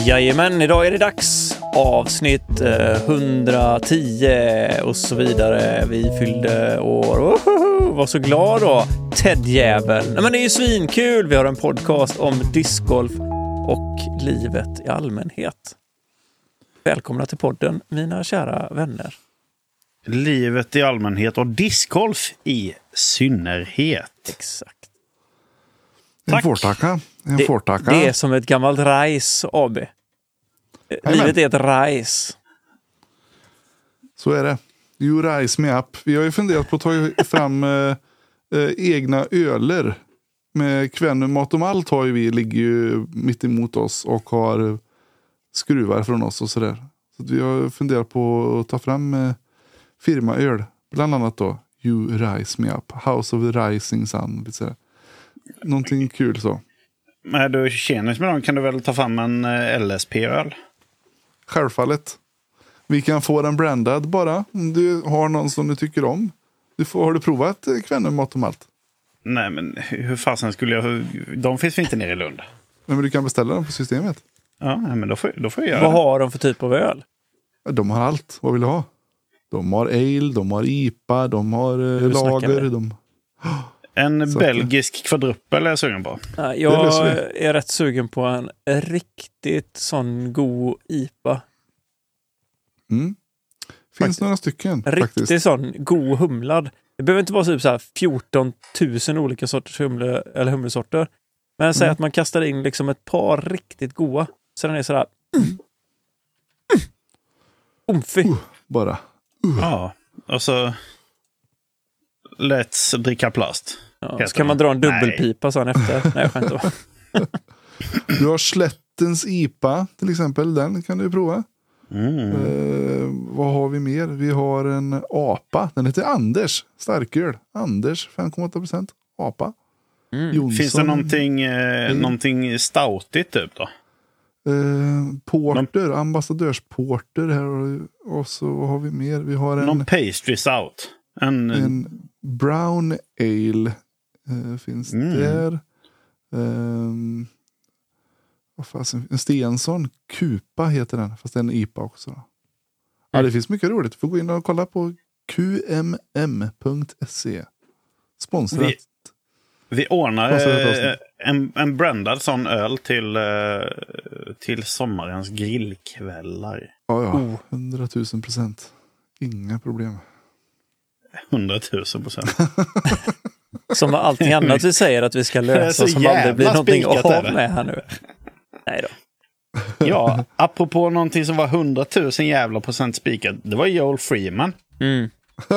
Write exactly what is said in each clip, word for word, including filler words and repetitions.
Jajamän, idag är det dags. Avsnitt eh, hundratio och så vidare. Vi fyllde år. Ohoho, var så glad då. Ted-jäveln. Nej, men det är ju svinkul. Vi har en podcast om discgolf och livet i allmänhet. Välkomna till podden, mina kära vänner. Livet i allmänhet och discgolf i synnerhet. Exakt. En fårtacka. En Det, fårtacka. det är som ett gammalt Rise A B. Amen. Livet är ett Rise. Så är det. You rise me up. Vi har ju funderat på att ta fram eh, eh, egna öler. Med Kvänum Mat och Malt har ju vi, ligger ju mitt emot oss och har skruvar från oss och sådär. Så att vi har funderat på att ta fram eh, firmaöl. Bland annat då You rise me up. House of the rising sun. Lite sådär. Någonting kul så. Men du känner med dem kan du väl ta fram en L S P-öl? Självfallet. Vi kan få den brandad bara. Om du har någon som du tycker om. Du får, har du provat Kvänum Mat och Malt? Nej, men hur fasen skulle jag... De finns inte nere i Lund. Nej, men du kan beställa dem på systemet. Ja, men då får, då får jag göra Vad det. har de för typ av öl? De har allt. Vad vill du ha? De har ale, de har I P A, de har eh, Nu snackar lager. vi. De... En Så belgisk kvadruppel är jag sugen på. Ja, Det jag löser är rätt sugen på en riktigt sån god I P A. Mm. Finns Faktiskt. några stycken En riktigt faktiskt. sån god humlad. Det behöver inte vara typ så här fjorton tusen olika sorters humle, eller humlesorter. Men säg Mm. att man kastar in liksom ett par riktigt goda. Så den är sådär... Mm. Mm. Omfy. Uh, bara. Ja, och så... Let's dricka plast. Ja, så kan man dra en dubbelpipa sen efter. Nej, jag skämt då. Du har Slättens I P A till exempel. Den kan du prova. Mm. Eh, vad har vi mer? Vi har en A P A. Den heter Anders. Starköl. Anders, fem komma åtta procent. A P A. Mm. Jonsson. Finns det någonting, eh, Mm. någonting stoutigt typ då? Eh, porter, ambassadörsporter här och, och så vad har vi mer? Vi har en, Någon pastry stout? En, en brown ale eh, finns Mm. där. Um, vad fasen, en Stensson Kupa heter den, fast det är en I P A också. Då. Ja, det finns mycket roligt. Du får gå in och kolla på q m m punkt se. Sponsrat. Vi- Vi ordnar Kostar ett eh, avsnitt. en, en brandad sån öl till, eh, till sommarens grillkvällar. Ja, ja. Oh. hundratusen procent. Inga problem. Hundratusen procent. Som med allting annat vi säger att vi ska Det är lösa så som aldrig jävla blir någonting spikat, av är det. med här nu. Nej då. Ja, apropå någonting som var hundratusen jävla procent spikat. Det var Joel Freeman. Mm.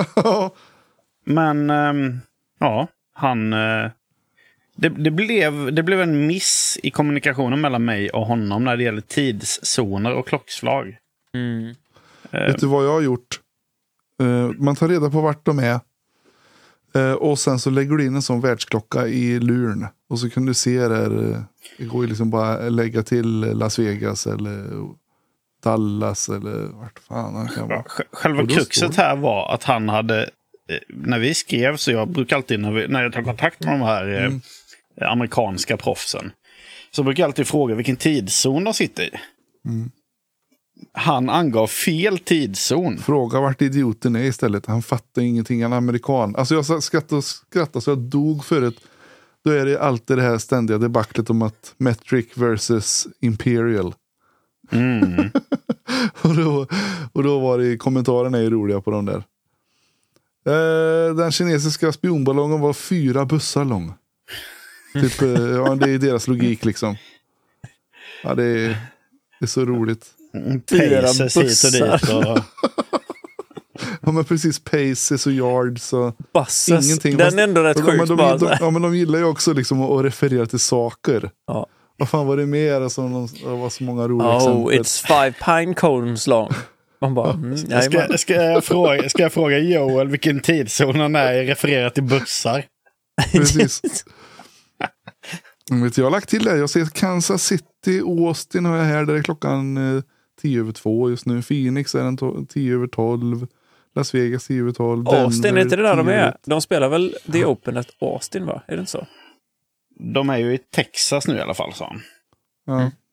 Men, ehm, ja, han... eh, det, det, blev, det blev en miss i kommunikationen mellan mig och honom när det gäller tidszoner och klockslag. Mm. Vet du vad jag har gjort? Eh, man tar reda på vart de är. Eh, och sen så lägger du in en sån världsklocka i luren. Och så kan du se där. Eh, det går ju liksom bara att lägga till Las Vegas eller Dallas eller vart fan han kan vara. Sj- Själva Och då kruxet står- här var att han hade, eh, när vi skrev, så jag brukar alltid när, vi, när jag tar kontakt med de här eh, Mm. amerikanska proffsen, så brukar jag alltid fråga vilken tidszon de sitter i. Mm. Han angav fel tidszon. Fråga vart idioten är istället. Han fattar ingenting. Han är amerikan. Alltså jag skrattade och skrattade så jag dog förut. Då är det alltid det här ständiga debaclet om att metric versus imperial. Mm. och, då, och då var det kommentarerna är roliga på de där. Eh, den kinesiska spionballongen var fyra bussar lång. Typ, eh, ja, det är deras logik liksom. Ja, det är, det är så roligt. Fyra Paces hit och dit. Och... Ja, men precis, paces och yards och Basses. ingenting. Den Fast- är ändå rätt Ja, sjuk men de, bara. de, ja, men de gillar ju också liksom att, att referera till saker. Ja. Vad fan var det mer? Alltså, de, det var så många roliga Oh, exempel. it's five pine cones long. Man bara, mm, Ska, jajamän. ska, jag fråga, ska jag fråga Joel vilken tidszon han är refererat till bussar? Precis. Vet, jag har lagt till det. Jag ser Kansas City, Austin har jag här. Där är klockan eh, tio över två just nu. Phoenix är den to- tio över tolv. Las Vegas tio över tolv. Austin, är inte det där de tio över- är? De spelar väl The Open at Austin, va? Är det inte så? De är ju i Texas nu i alla fall, sa han. Ja.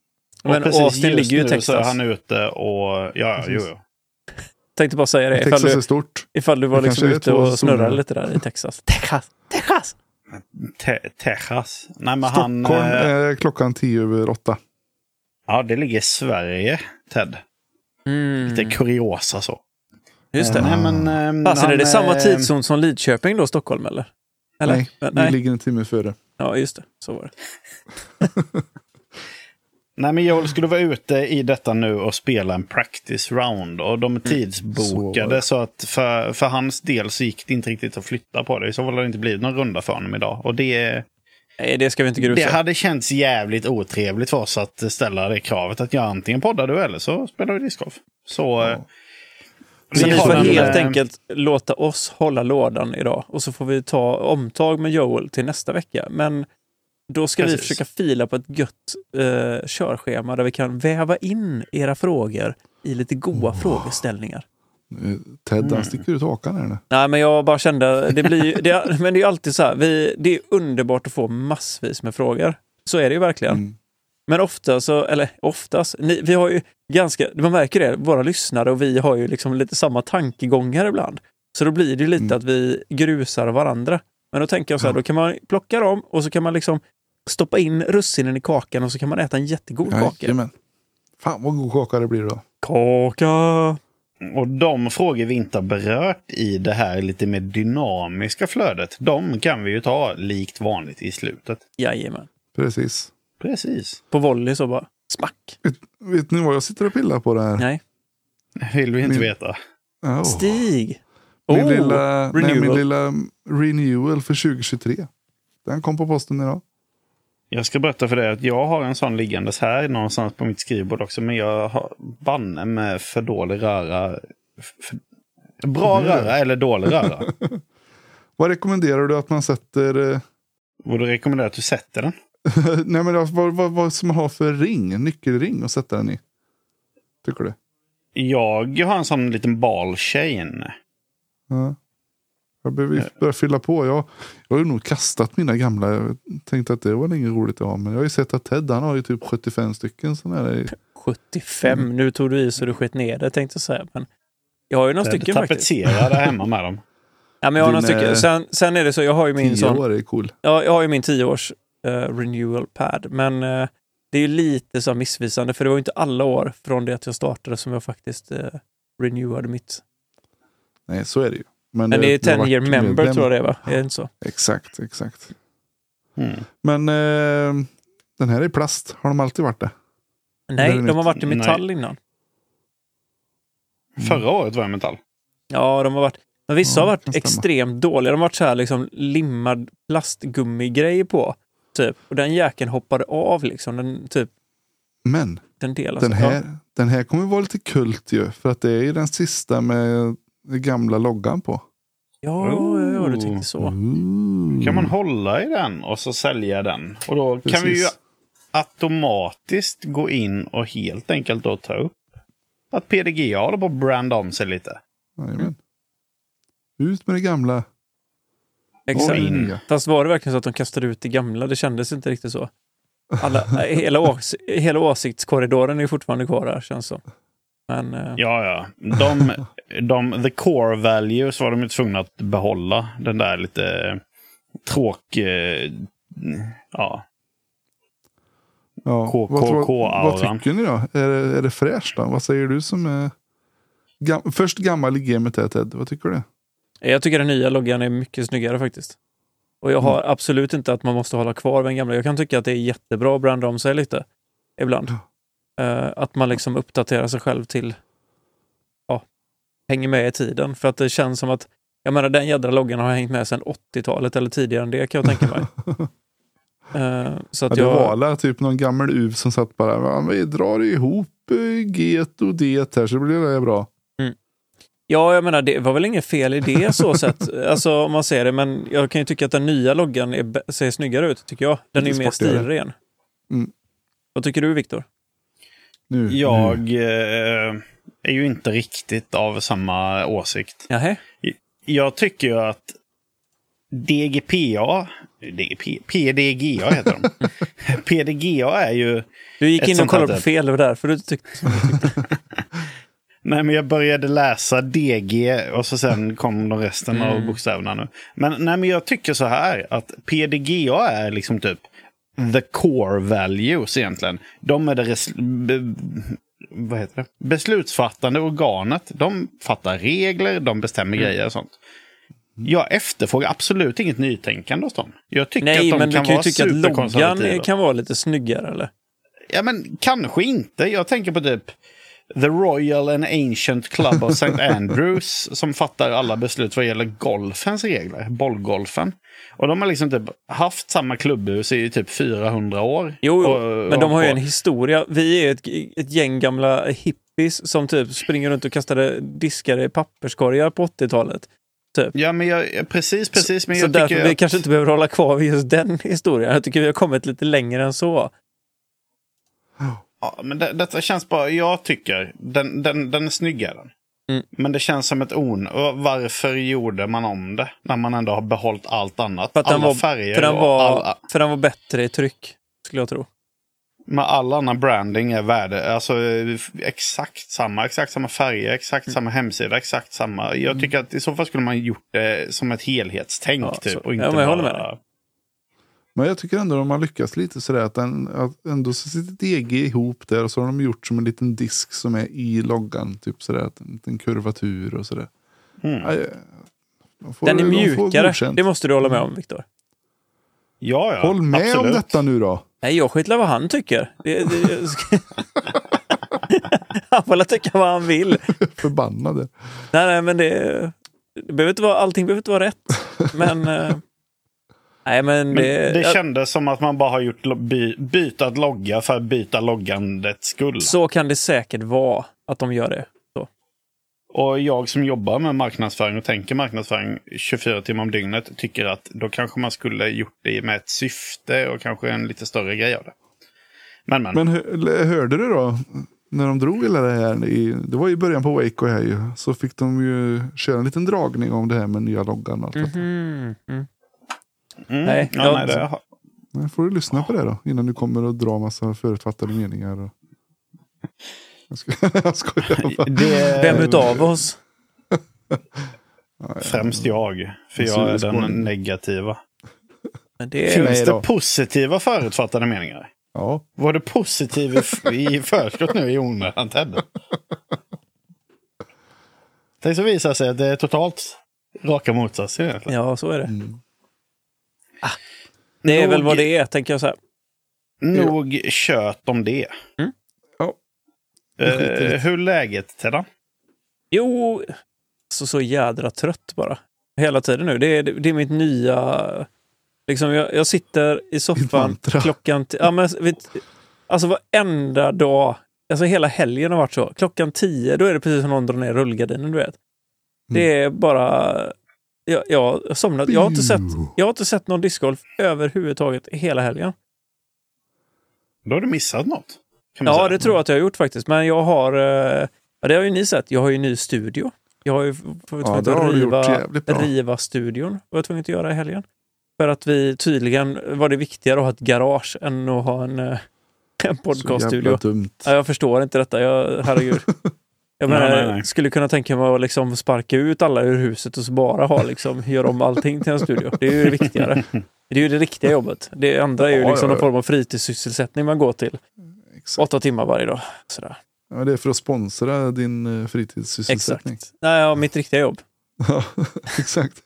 Men Austin ligger ju i Texas. Så är han ute och... Ja, jo, jo. Tänkte bara säga det. Texas ifall du, är stort. Ifall du var Det liksom kanske ute är två och snurrade zoner. lite där i Texas. Texas! Texas! Te- Texas. Nej, men Stockholm han... eh, är klockan tio över åtta. Ja, det ligger i Sverige, Ted. Mm. Lite kuriosa så. Just det. Nej, men... eh, Alltså, är han, det samma eh, tidszon som Lidköping då, Stockholm, eller? eller? Nej, vi ligger en timme före. Ja, just det. Så var det. Nej, men Joel skulle vara ute i detta nu och spela en practice round. Och de är tidsbokade så, så att för, för hans del så gick det inte riktigt att flytta på det. Så var det inte blivit någon runda för honom idag. Och det... Nej, det ska vi inte grusa. Det hade känts jävligt otrevligt för oss att ställa det kravet att jag antingen poddar du eller så spelar vi discgolf. Så... Ja. Så vi ni har får en, helt eh, enkelt låta oss hålla lådan idag. Och så får vi ta omtag med Joel till nästa vecka. Men då ska Precis. vi försöka fila på ett gött eh, körschema där vi kan väva in era frågor i lite goda Oh. frågeställningar. Ted, han sticker ut hakan här nu. Nej, men jag bara kände, det blir ju, det, men det är ju alltid så här, vi, det är underbart att få massvis med frågor. Så är det ju verkligen. Mm. Men ofta så, eller oftast, ni, vi har ju ganska, man märker det, våra lyssnare och vi har ju liksom lite samma tankegångar ibland. Så då blir det ju lite Mm. att vi grusar varandra. Men då tänker jag så här, Ja. då kan man plocka dem och så kan man liksom stoppa in russinen i kakan och så kan man äta en jättegod kaka. Jajamän. Fan vad god kaka det blir då. Kaka! Och de frågor vi inte har berört i det här lite mer dynamiska flödet, de kan vi ju ta likt vanligt i slutet. Jajamän. Precis. Precis. På volley så bara, smack. Vet, vet ni vad jag sitter och pillar på det här? Nej. Vill vi inte Min- veta. Oh. Stig! Min, Oh, lilla, nej, min renewal. lilla renewal för tjugo tjugotre. Den kom på posten idag. Jag ska berätta för dig att jag har en sån liggandes här någonstans på mitt skrivbord också. Men jag har banne med för dålig röra. För, bra Mm. röra eller dålig röra. Vad rekommenderar du att man sätter... Eh, Borde rekommendera att du sätter den. nej men alltså, vad, vad, vad som man har för ring, nyckelring att sätta den i? Tycker du? Jag har en sån liten ball chain. Ja. Jag behöver börja fylla på. Jag, jag har ju nog kastat mina gamla. Jag tänkte att det var inget roligt att ha. Men jag har ju sett att Ted, han har ju typ sjuttiofem stycken sådana här. sjuttiofem, Mm. nu tog du i så du skett ner det, tänkte jag säga. Men jag har ju några stycken faktiskt. Tapetserar där hemma med dem. Ja, men jag har några Din, eh, stycken. Sen, sen är det så, jag har ju min Tio sån... år är cool. Ja, jag har ju min tio års uh, renewal pad. Men uh, det är ju lite så missvisande. För det var ju inte alla år från det att jag startade som jag faktiskt uh, renewade mitt. Nej, så är det ju. Men, Men det är du har ten year varit member medlem. tror jag det är, va? Är det inte så? Exakt, exakt. Mm. Men eh, den här är i plast. Har de alltid varit det? Nej, Det är de har nytt. varit i metall innan. Förra året var jag metall. Ja, de har varit... Men vissa Ja, har kan varit stämma. extremt dåliga. De har varit så här liksom limmad plastgummigrej på. Typ. Och den jäkeln hoppade av liksom. Den, typ, Men den delen. den Så- här, Ja. den här kommer vara lite kult ju. För att det är ju den sista med den gamla loggan på. Ja, ja, ja, du tyckte så. Ooh. Kan man hålla i den och så sälja den. Och då kan vi ju Precis. automatiskt gå in och helt enkelt då ta upp att P D G A håller på att branda om sig lite. Jajamän. Ut med det gamla. Exakt. Och in. nya. Fast var det verkligen så att de kastade ut det gamla? Det kändes inte riktigt så. Alla, hela, ås, hela åsiktskorridoren är fortfarande kvar där, känns så. Men... eh, Ja, ja. De, de, the core values var de ju tvungna att behålla. Den där lite tråk... eh, Ja. Ja. K- vad, tror- K- vad auran. tycker ni då? Är det, är det fräscht då? Vad säger du som är... Gam, först gammal i gamet är Ted. Vad tycker du? Jag tycker den nya loggan är mycket snyggare faktiskt. Och jag har absolut inte att man måste hålla kvar den gamla. Jag kan tycka att det är jättebra att branda om sig lite. Ibland. Uh, att man liksom uppdaterar sig själv till... Ja, hänger med i tiden. För att det känns som att... Jag menar, den jädra loggan har hängt med sedan åttiotalet eller tidigare än det, kan jag tänka mig. Uh, så Ja, att det jag... var alla typ någon gammal U V som satt bara, "Ja, vi drar ihop eh, G och D här så blir det bra." Ja, jag menar, det var väl inget fel i det så sett. Alltså, om man ser det. Men jag kan ju tycka att den nya loggan är, be- ser snyggare ut, tycker jag. Den är ju mer sportigare. stilren. Mm. Vad tycker du, Viktor? Nu, Jag nu. eh, är ju inte riktigt av samma åsikt. Jaha. Jag tycker ju att D G P A Det är P- PDGA heter de. PDGA är ju... Du gick in och kollade på fel, det var därför du tyckte... Nej, men jag började läsa D G och så sen kom de resten mm. av bokstäverna nu. Men, nej, men jag tycker så här att P D G A är liksom typ the core values egentligen. De är det res- be- vad heter det? beslutsfattande organet. De fattar regler, de bestämmer mm. grejer och sånt. Jag efterfrågar absolut inget nytänkande hos dem. Jag tycker nej, att de men kan du kan vara ju tycka att loggan superkonservativa. kan vara lite snyggare, eller? Ja, men kanske inte. Jag tänker på typ The Royal and Ancient Club of Saint Andrews som fattar alla beslut vad gäller golfens regler, bollgolfen. Och de har liksom typ haft samma klubbhus i typ fyrahundra år. Jo, jo. Och, men de har ju en och, historia. Vi är ett, ett gäng gamla hippies som typ springer runt och kastade diskar i papperskorgar på åttiotalet. Typ. Ja, men jag, precis, precis. Men så jag därför tycker vi att... kanske inte behöver hålla kvar vid just den historien. Jag tycker vi har kommit lite längre än så. Ja, men det, detta känns bara, jag tycker, den, den, den är snyggare. Mm. Men det känns som ett on. Och varför gjorde man om det? När man ändå har behållit allt annat. För att alla den var, färger. För den var, alla, för den var bättre i tryck, skulle jag tro. Men all annan branding är värde. Alltså exakt samma. Exakt samma färger, exakt mm. samma hemsida, exakt samma. Jag tycker att i så fall skulle man gjort det som ett helhetstänk. Ja, typ, och inte ja, men jag håller bara... med dig. Men jag tycker ändå att de har lyckats lite sådär att, den, att ändå så sitter D G ihop där och så har de gjort som en liten disk som är i loggan. Typ sådär, en liten kurvatur och sådär. Mm. Ja, får, den är mjukare, det måste du hålla med om, Viktor. Ja, ja. Håll med absolut. Om detta nu då. Nej, jag skitlar vad han tycker. Det, det, han får tycka vad han vill. Förbannade. Nej, nej, men det, det behöver inte vara, allting behöver inte vara rätt. Men... Nej, men, men det, det kändes som att man bara har gjort by, bytat logga för att byta loggandets skull. Så kan det säkert vara att de gör det. Så. Och jag som jobbar med marknadsföring och tänker marknadsföring tjugofyra timmar om dygnet tycker att då kanske man skulle gjort det med ett syfte och kanske en lite större grej av det. Men, men. men hör, hörde du då när de drog hela det här, i, det var i början på Waco här ju, så fick de ju köra en liten dragning om det här med nya loggan och allt mm-hmm. mm. Mm. Nej, ja, nej, det har... nej, får du lyssna på det då innan du kommer och dra massa förutfattade meningar. Och... Jag, ska... jag skojar bara. Det... Vem utav oss? Främst jag, för jag är den negativa. Men det är... Finns det positiva förutfattade meningar? Ja. Var det positiv i förskott nu i onödan, Ted? Det så visar sig att det är totalt raka motsatser egentligen. Ja, så är det. Mm. Ah, det är nog, väl vad det är, tänker jag så här. Nog jo. Kött om det. Mm. Ja. Uh, hur är läget, Tedda? Jo, så, så jädra trött bara. Hela tiden nu. Det är, det är mitt nya... Liksom jag, jag sitter i soffan klockan... T- ja, men, vet, alltså varenda dag... Alltså hela helgen har varit så. Klockan tio, då är det precis som någon drar ner rullgardinen, du vet. Mm. Det är bara... Jag, jag har somnat. Jag har inte sett, jag har inte sett någon discgolf överhuvudtaget hela helgen. Då har du missat något. Ja, säga. Det tror jag att jag har gjort faktiskt. Men jag har... Ja, det har ju ni sett. Jag har ju en ny studio. Jag har ju fått ja, att riva, riva studion. Vad jag tvungen att göra i helgen. För att vi tydligen var det viktigare att ha ett garage än att ha en, en podcaststudio. Ja, jag förstår inte detta. Jag, herregud. Jag menar, nej, nej, nej. skulle kunna tänka mig att liksom sparka ut alla ur huset och så bara ha liksom, göra om allting till en studio. Det är ju det viktigare. Det är ju det riktiga jobbet. Det andra är ju liksom någon form av fritidssysselsättning man går till. Exakt. Åtta timmar varje dag. Sådär. Ja, det är för att sponsra din fritidssysselsättning. Exakt. Nej, ja, mitt riktiga jobb. Ja, exakt.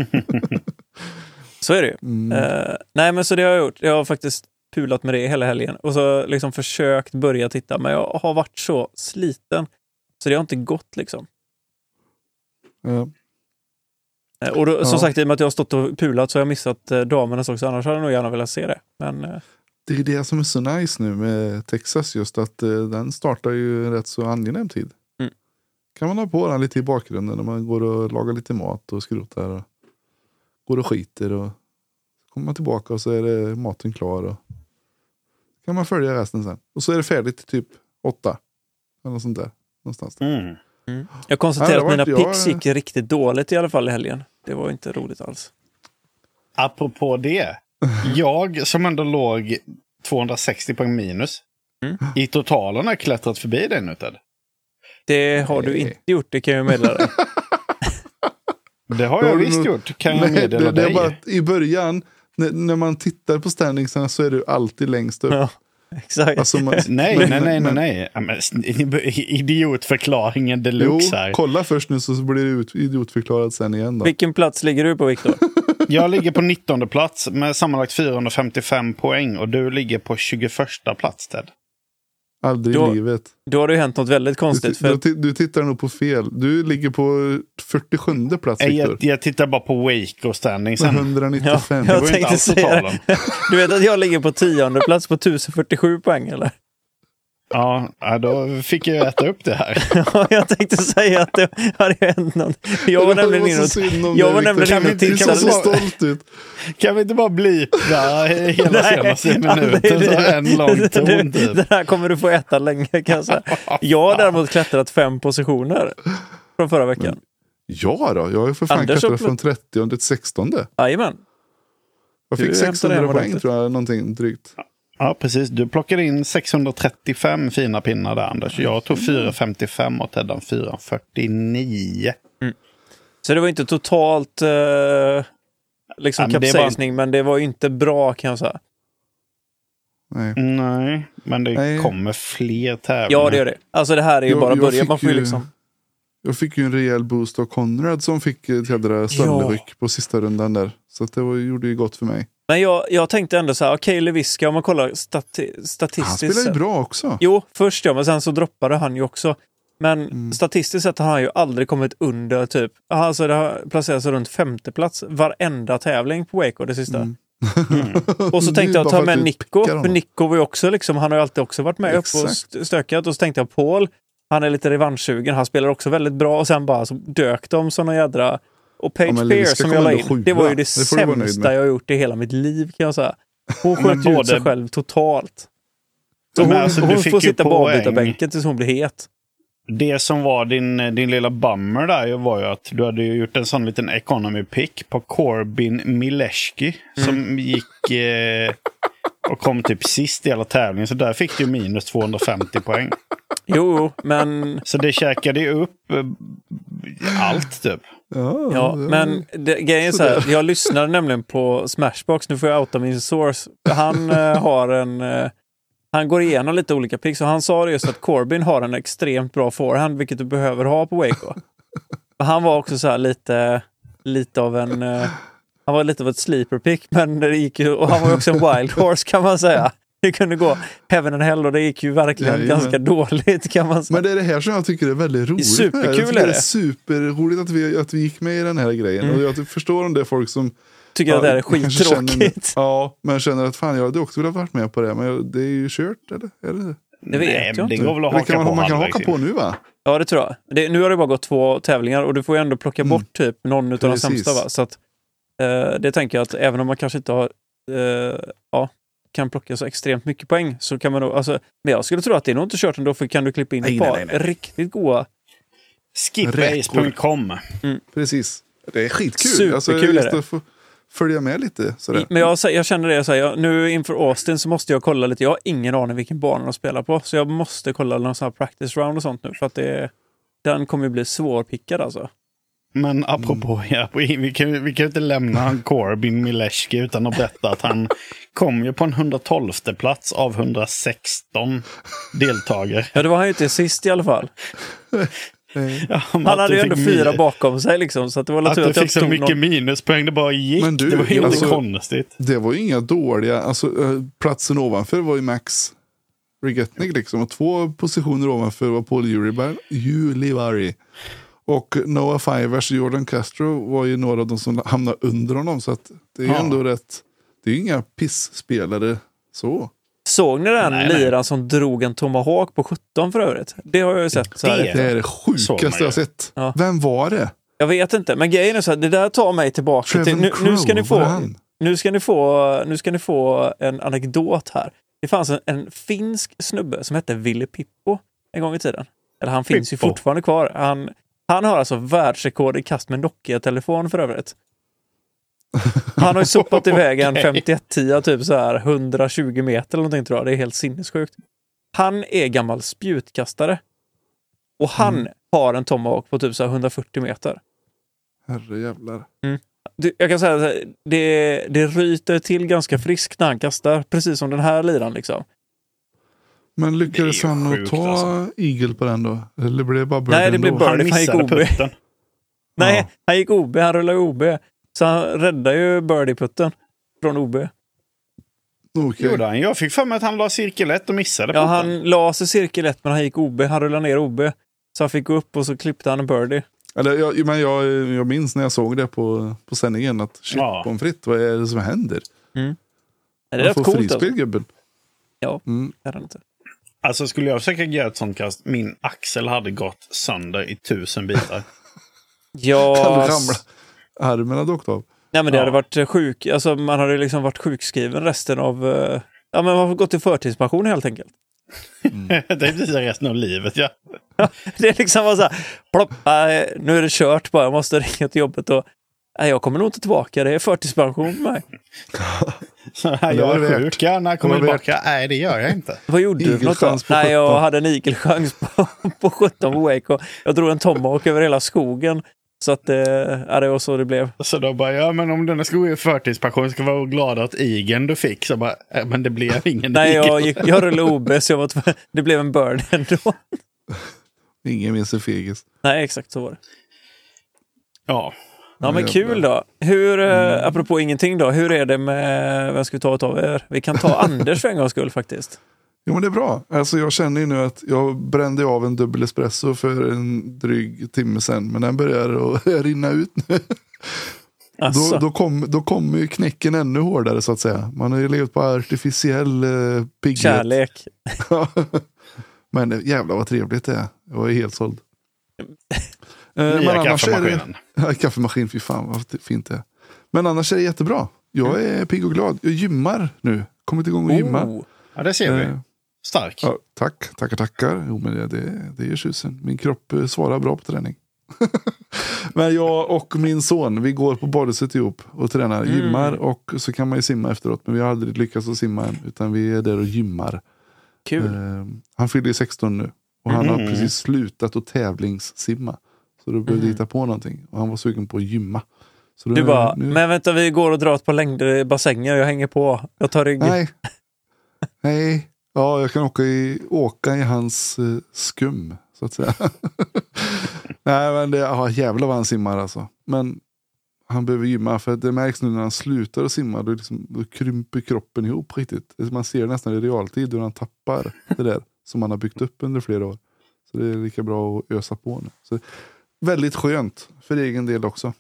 Så är det ju. Mm. Uh, nej, men så det har jag gjort. Jag har faktiskt pulat med det hela helgen. Och så liksom försökt börja titta. Men jag har varit så sliten. Så det har inte gått liksom. Ja. Uh, och då, som ja. sagt, i och med att jag har stått och pulat så har jag missat uh, damernas också. Annars hade jag nog gärna velat se det. Men... Uh, det är det som är så nice nu med Texas. Just att uh, den startar ju rätt så angenäm tid. Mm. Kan man ha på den lite i bakgrunden när man går och lagar lite mat och skrotar och går och skiter och kommer man tillbaka och så är det maten klar och kan man följa resten sen. Och så är det färdigt typ åtta. Eller något sånt där. Någonstans där. Mm. Mm. Jag konstaterar att mina picks gick riktigt dåligt i alla fall i helgen. Det var inte roligt alls. Apropå det. Jag som ändå låg tvåhundrasextio poäng minus. Mm. I totalen har jag klättrat förbi dig nu, Ted. Det har du inte gjort, det kan jag meddela dig. Det har jag visst nog... gjort, kan jag Nej, meddela det, det dig. är bara att i början, när, när man tittar på standingsarna så är du alltid längst upp. Ja, exakt. Alltså man... nej, nej, nej, nej, nej. Ja, men, idiotförklaringen deluxe här. Jo, kolla först nu så blir du idiotförklarad sen igen då. Vilken plats ligger du på, Viktor? Jag ligger på nittonde plats med sammanlagt fyrahundrafemtiofem poäng och du ligger på tjugoförsta plats, Ted. Aldrig då, i livet. Då har det hänt något väldigt konstigt. Du, för... du, du tittar nog på fel. Du ligger på fyrtiosjunde plats, jag, Victor. jag tittar bara på Wake och standing sen. etthundranittiofem. Ja, det jag var tänkte inte alls säga totalen. Du vet att jag ligger på tionde plats på tusen fyrtiosju poäng, eller? Ja, då fick jag äta upp det här. Ja, jag tänkte säga att det hade hänt något. Jag var nämligen inne och jag var nämligen inne och tittade. så stolt ut. Kan vi inte bara blipa hela senaste minuten så en lång ton typ. Det här kommer du få äta länge, kan jag säga. Jag har däremot klättrat fem positioner från förra veckan. Men, ja då, jag har ju för fan Anders klättrat upp... från trettionde till sextonde. Jajamän. Jag fick sexhundra poäng tror jag, någonting drygt. Ja, precis. Du plockade in sexhundratrettiofem fina pinnar där, Anders. Jag tog fyrahundrafemtiofem och Teddan fyrahundrafyrtionio. Mm. Så det var inte totalt eh, liksom ja, kapsejsning, men det var ju inte bra, kan jag säga. Nej, Nej men det Nej. kommer fler tävlingar. Ja, det gör det. Alltså det här är ju jag, bara början. Man får ju liksom... Jag fick ju en rejäl boost av Conrad som fick ett jädra stölderyck ja. på sista rundan där. Så att det var, gjorde ju gott för mig. Men jag, jag tänkte ändå så här, okej, okay, Lewiska, om man kollar stati- statistiskt... Han spelar ju bra också. Jo, först ja, men sen så droppade han ju också. Men mm. statistiskt sett har han ju aldrig kommit under typ... Alltså det har placerats runt femte plats varenda tävling på Waco det sista. Mm. Mm. Och så tänkte jag ta med Nico. För Nico var ju också liksom, han har ju alltid också varit med upp och stökat. Och så tänkte jag Paul, han är lite revanschsugen. Han spelar också väldigt bra. Och sen bara så dök de såna jädra... Och Paige ja, Pierce som jag la in, sjuka. Det var ju det, det sämsta jag har gjort i hela mitt liv, kan jag säga. Hon sköt både... ut sig själv totalt. Så hon, alltså, hon får sitta på avbytarbänken tills hon blir het. Det som var din, din lilla bummer där var ju att du hade ju gjort en sån liten economy pick på Corbin Mileshki mm. som gick eh, och kom typ sist i hela tävlingen. Så där fick du minus tvåhundrafemtio poäng. Jo, men... Så det käkade ju upp eh, allt typ. Ja, ja men det, grejen är så här, jag lyssnade nämligen på Smashbox, nu får jag outa min source. Han uh, har en uh, han går igenom lite olika picks och han sa just att Corbin har en extremt bra forehand, vilket du behöver ha på Waco. Han var också så här lite lite av en uh, han var lite av ett sleeper pick, men det gick ju, och han var också en wild horse, kan man säga. Det kunde gå heaven and hell och det gick ju verkligen ja, ganska ja. dåligt, kan man säga. Men det är det här som jag tycker är väldigt roligt. Superkul är det. Det är superroligt att vi, att vi gick med i den här grejen. Mm. Och jag förstår om det är folk som... Tycker ja, att det är skittråkigt. Ja, men känner att fan, jag hade också velat varit med på det. Men det är ju kört, eller? Är det? Det vet Nej, jag det inte. går väl att haka kan man, på. Man kan haka på nu, va? Ja, det tror jag. Det, nu har det bara gått två tävlingar och du får ju ändå plocka mm. bort typ någon av de sämsta, va? Så att eh, det tänker jag att även om man kanske inte har eh, ja, kan plocka så extremt mycket poäng så kan man nog, alltså, men jag skulle tro att det är nog inte kört ändå, för kan du klippa in nej, ett par nej, nej, nej. riktigt goda skiprace punkt com. Mm. Precis. Det är skitkul. Superkul alltså, är det. Få följa med lite. Sådär. Men jag, jag känner det, så här, jag, nu inför Austin så måste jag kolla lite. Jag har ingen aning vilken bana de spelar på, så jag måste kolla någon sån här practice round och sånt nu, för att det, den kommer ju bli svårpickad alltså. Men apropå, mm. ja, vi kan vi kan inte lämna han Corbin Mileshki utan att berätta att han kom ju på en hundratolfte plats av hundrasexton deltagare. Ja, det var han ju inte sist i alla fall. Ja, han hade ju ändå fyra bakom sig liksom, så att det var naturligt att du fick så mycket någon... minuspoäng, det bara gick. Men du, det var ju alltså, inte konstigt. Det var ju inga dåliga, alltså platsen ovanför var ju Max Regetnik liksom, och två positioner ovanför var Paul Ulibarri. Och Noah Fivers och Jordan Castro var ju några av de som hamnade under honom, så att det är ju ja. ändå rätt, det är ju inga pissspelare så. Såg ni den nej, liran nej. som drog en Tomahawk på sjutton för övrigt? Det har jag ju sett. Så här. Det, det är det sjukaste jag har sett. Ja. Vem var det? Jag vet inte, men grejen är så här, det där tar mig tillbaka till, nu, nu ska ni få nu ska ni få nu ska ni få en anekdot här. Det fanns en, en finsk snubbe som hette Ville Pippo en gång i tiden. Eller han finns Pippo. ju fortfarande kvar. Han Han har alltså världsrekord i kast med Nokia-telefon för övrigt. Han har ju sopat iväg en femtioett tio typ så här hundratjugo meter eller någonting, tror jag. Det är helt sinnessjukt. Han är gammal spjutkastare. Och han mm. har en tomahawk på typ så här hundrafyrtio meter. Herre jävlar. Mm. Du, jag kan säga att det, det ryter till ganska friskt när han kastar. Precis som den här liran liksom. Men lyckades han att ta alltså. Eagle på den då? Eller blev det bara birdie? Nej, det blev birdie. Han, han gick O B. Putten. Nej, ja. han gick O B. Han rullade O B. Så han räddade ju birdie-putten från O B. Okay. Gjorde han. Jag fick för mig att han la cirkel ett och missade Ja, putten. han la sig cirkel ett, men han gick O B. Han rullade ner O B. Så han fick gå upp och så klippte han en birdie. Eller, jag, men jag, jag minns när jag såg det på, på sändningen att shit, ja. pommes frites, vad är det som händer? Mm. Är det rätt coolt frispel, alltså? Gubben. Ja, mm. är det inte. Alltså skulle jag försöka göra ett sånt kast, min axel hade gått sönder i tusen bitar. Ja. Ramla. Armarna dock av. Nej, men det ja. hade varit sjuk. Alltså man hade liksom varit sjukskriven resten av... Uh... Ja, men man har gått i förtidspension helt enkelt. Mm. Det är precis resten av livet, ja. Det är liksom bara så här, plopp, äh, nu är det kört bara, jag måste ringa till jobbet och äh, jag kommer nog inte tillbaka, det är förtidspension med mig. Så här, jag är sjuk, ja, när jag kommer tillbaka? Nej, det gör jag inte. Vad gjorde du för något då? Nej, jag hade en igelchans på, på sjutton på Wake och jag drog en tomahawk över hela skogen. Så att, äh, det var så det blev. Så då bara, ja men om denna ska gå i förtidspension ska vara glad att igen du fick. Så bara, äh, men det blev ingen Nej, igen. jag, gick, jag rullade O B så jag var t- det blev en bird ändå. Ingen minns en fegis. Nej, exakt så var det. Ja. Ja, men kul då. Hur, mm. apropå ingenting då, hur är det med, vem ska vi ta ett av er? Vi kan ta Anders för en gångs skull faktiskt. Jo, men det är bra. Alltså jag känner ju nu att jag brände av en dubbel espresso för en dryg timme sedan. Men den börjar att rinna ut nu. Då, då, kom, då kommer ju knäcken ännu hårdare så att säga. Man har ju levt på artificiell eh, pigghet. Kärlek. Men jävlar vad trevligt det är. Jag är helt såld. Nya kaffemaskinen. Ja, kaffemaskin, fy fan vad fint det är. Men annars är det jättebra. Jag är pigg och glad. Jag gymmar nu. Kommit igång och oh. gymmar. Ja, det ser vi. Eh, Stark. Ja, tack, tackar, tackar. Jo, men det, det, det är tjusen. Min kropp svarar bra på träning. Men jag och min son, vi går på badhuset ihop och tränar, mm. gymmar och så kan man ju simma efteråt. Men vi har aldrig lyckats att simma än, utan vi är där och gymmar. Kul. Uh, han fyller sexton nu och han mm. har precis slutat att tävlingssimma. Så då behövde mm. hitta på någonting och han var sugen på att gymma. Så då, du bara, nu... men vänta, vi går och drar ett par längder i bassänger, jag hänger på, jag tar rygg. Nej, nej. Ja, jag kan åka i, åka i hans uh, skum, så att säga. Nej, men det, ja, jävlar vad han simmar alltså. Men han behöver gymma, för det märks nu när han slutar att simma, då, liksom, då krymper kroppen ihop riktigt. Man ser nästan i realtid hur han tappar det där som han har byggt upp under flera år. Så det är lika bra att ösa på nu. Så, väldigt skönt för egen del också.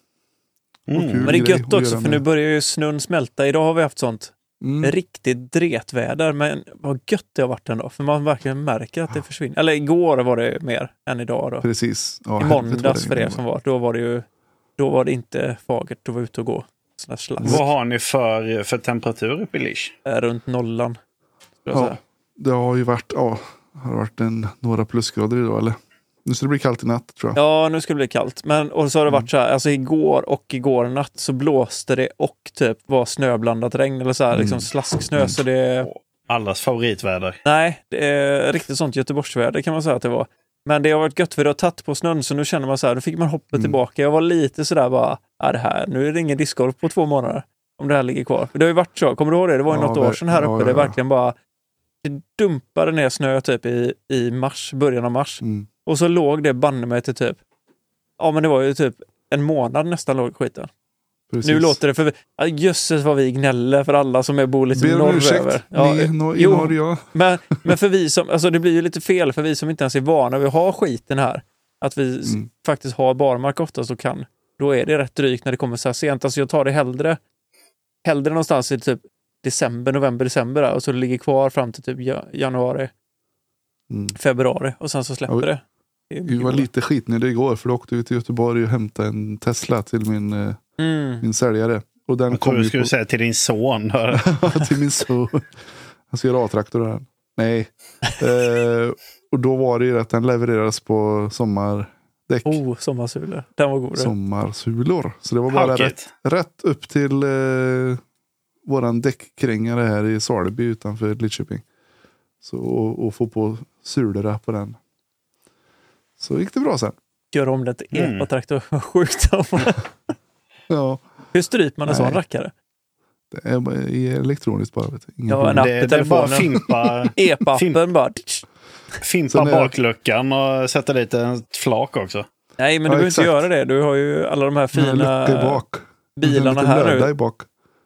Mm. Men det är gött också, för nu börjar ju snön smälta. Idag har vi haft sånt mm. riktigt dretväder, men vad gött det har varit ändå. För man verkligen märker att det försvinner. Eller igår var det mer än idag då. Precis. Ja, i måndags för er som var. Då var det ju då var det inte fagert att vara ute och gå. Vad har ni för, för temperatur uppe i Lish? Runt nollan. Ja, säga. Det har ju varit, ja, har varit en, några plusgrader idag, eller? Nu ska det bli kallt i natt, tror jag. Ja, nu ska det bli kallt. Men, och så har det varit så här, alltså igår och igår natt så blåste det och typ var snöblandat regn eller så här, mm. liksom slasksnö. Mm. Så det... Allas favoritväder. Nej, det är riktigt sånt Göteborgsväder kan man säga att det var. Men det har varit gött för det har tagit på snön, så nu känner man så här, då fick man hoppet mm. tillbaka. Jag var lite sådär bara, ja det här, nu är det ingen discgolf på två månader. Om det här ligger kvar. För det har ju varit så, kommer du ihåg det? Det var ju ja, något år sedan här uppe, ja, ja, ja. Det verkligen bara, det dumpade ner snö typ i, i mars, början av mars. Mm. Och så låg det banne mig till typ, ja men det var ju typ en månad nästan låg skiten. Precis. Nu låter det för, ja, jösses vad vi gnäller för alla som är bor lite norröver. Ja, Ni, no, i Norge, ja. men, men för vi som, alltså det blir ju lite fel för vi som inte ens är vana vid att ha skiten här. Att vi mm. faktiskt har barmark oftast och kan. Då är det rätt drygt när det kommer så här sent. Alltså jag tar det hellre, hellre någonstans i typ december, november, december där, och så det ligger kvar fram till typ januari, mm. februari och sen så släpper ja, det. det vi var bra. Lite skitnödiga igår för då åkte vi till Göteborg och hämtade en Tesla till min, mm. min säljare. Och den jag kom tror du skulle på... säga till din son. Till min son. Han ska göra A-traktor där. Nej. eh, och då var det ju att den levererades på sommar, däck. Oh, sommarsulor. Den var god. Sommarsulor. Så det var bara Halkigt. rätt, rätt upp till eh, våran däckkrängare här i Salby utanför Lidköping. Så och, och få på sulorna på den. Så gick det bra sen. Gör om det till Mm. epatraktor. Vad sjukt. Ja, Hur stryper man en sån Nej. rackare? det är bara elektroniskt bara. Vet du. Ingen Ja, en problem. app Det, i det är bara telefonen. fimpa, Epa-appen bara... fimpa Sen är- bakluckan och sätta dit ett flak också. Nej, men Ja, du behöver exakt. inte göra det. Du har ju alla de här Den här fina luckan i bak. bilarna En liten här lördag nu. i bak.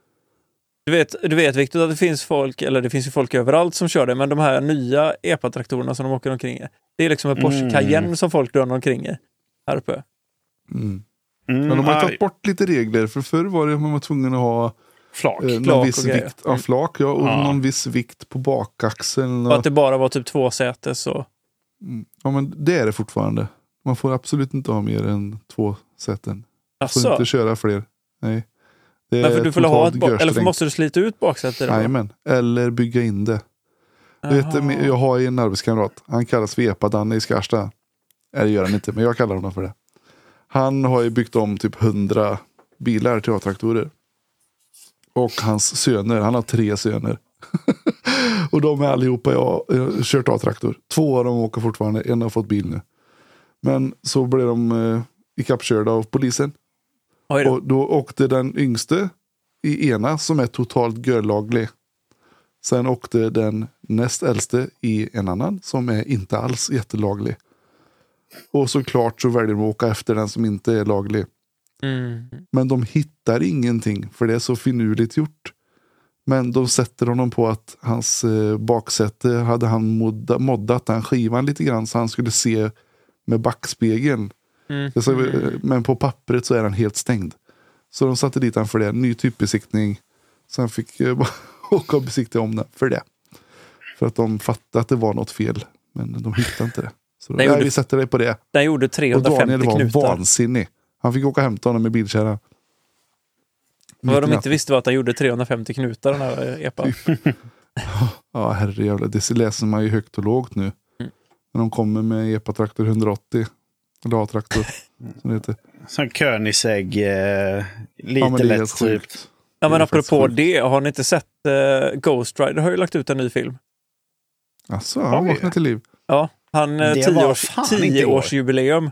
Du vet, du vet Victor, att det finns folk, eller det finns ju folk överallt som kör det, men de här nya epatraktorerna som de åker omkring i, det är liksom en Porsche Mm. Cayenne som folk drar omkring i här uppe. Mm. Mm, Men de har ju aj, tagit bort lite regler. För förr var det att man var tvungen att ha flak. eh, Flak någon och viss grejer. vikt. Ja, flak. Ja, och Ja. någon viss vikt på bakaxeln. Och Och, att det bara var typ två sätes och... Mm. Ja, men det är det fortfarande. Man får absolut inte ha mer än två säten. Man får Asså, inte köra fler. Nej. Det men för du får ha totalt ett bak, eller för görsträngt. måste du slita ut baksätet? då? Jajamän. Eller bygga in det. Du vet, Jaha. jag har ju en arbetskamrat. Han kallas för Epa-Danne i Skarsta. Nej, det gör han inte, men jag kallar honom för det. Han har ju byggt om typ hundra bilar till A-traktorer. Och hans söner, han har tre söner. Och de är allihopa, jag har kört A-traktor. Två av dem åker fortfarande, en har fått bil nu. Men så blev de eh, ikappkörda av polisen. Oj då. Och då åkte den yngste i ena som är totalt görlaglig. Sen åkte den näst äldste i en annan som är inte alls jättelaglig. Och såklart så väljer de att åka efter den som inte är laglig. Mm. Men de hittar ingenting för det är så finurligt gjort. Men de sätter honom på att hans eh, baksäte hade han modda, moddat den skivan lite grann så han skulle se med backspegeln. Mm. Det så, men på pappret så är den helt stängd. Så de satte dit han för det. Ny typbesiktning. Sen fick jag bara åka och besikta om den för det. För att de fattade att det var något fel. Men de hittade inte det. Så Den nej, gjorde- vi sätter dig på det. Den gjorde Och trehundrafemtio Daniel var knutar. vansinnig. Han fick åka och hämta honom med bilkärra. Vad de inte visste var att den gjorde trehundrafemtio knutar, den här epan. Ja, herrejävlar. Det läser man ju högt och lågt nu. Mm. När de kommer med Epa-traktor hundraåttio. Eller A-traktor. Som det heter. Som Koenigsegg, eh, lite Ja, men det är helt lätt strypt. sjukt. Ja, men Det är faktiskt apropå sjukt. det, har ni inte sett uh, Ghost Rider har ju lagt ut en ny film. Alltså, han Oj. vaknade till liv. Ja, han eh, Det var tioårs, fan inte tioårsjubileum.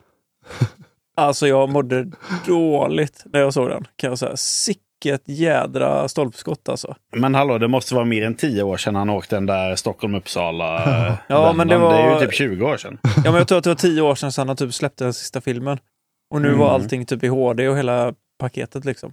Alltså jag mådde dåligt när jag såg den, kan jag säga. Sicket jädra stolpskott alltså. Men hallå, det måste vara mer än tio år sedan han åkte den där Stockholm-Uppsala. eh, Ja, men det vändan. Det är var- ju typ tjugo år sedan. Ja, men jag tror att det var tio år sedan så han typ släppte den sista filmen. Och nu var Mm. allting typ i H D och hela paketet liksom.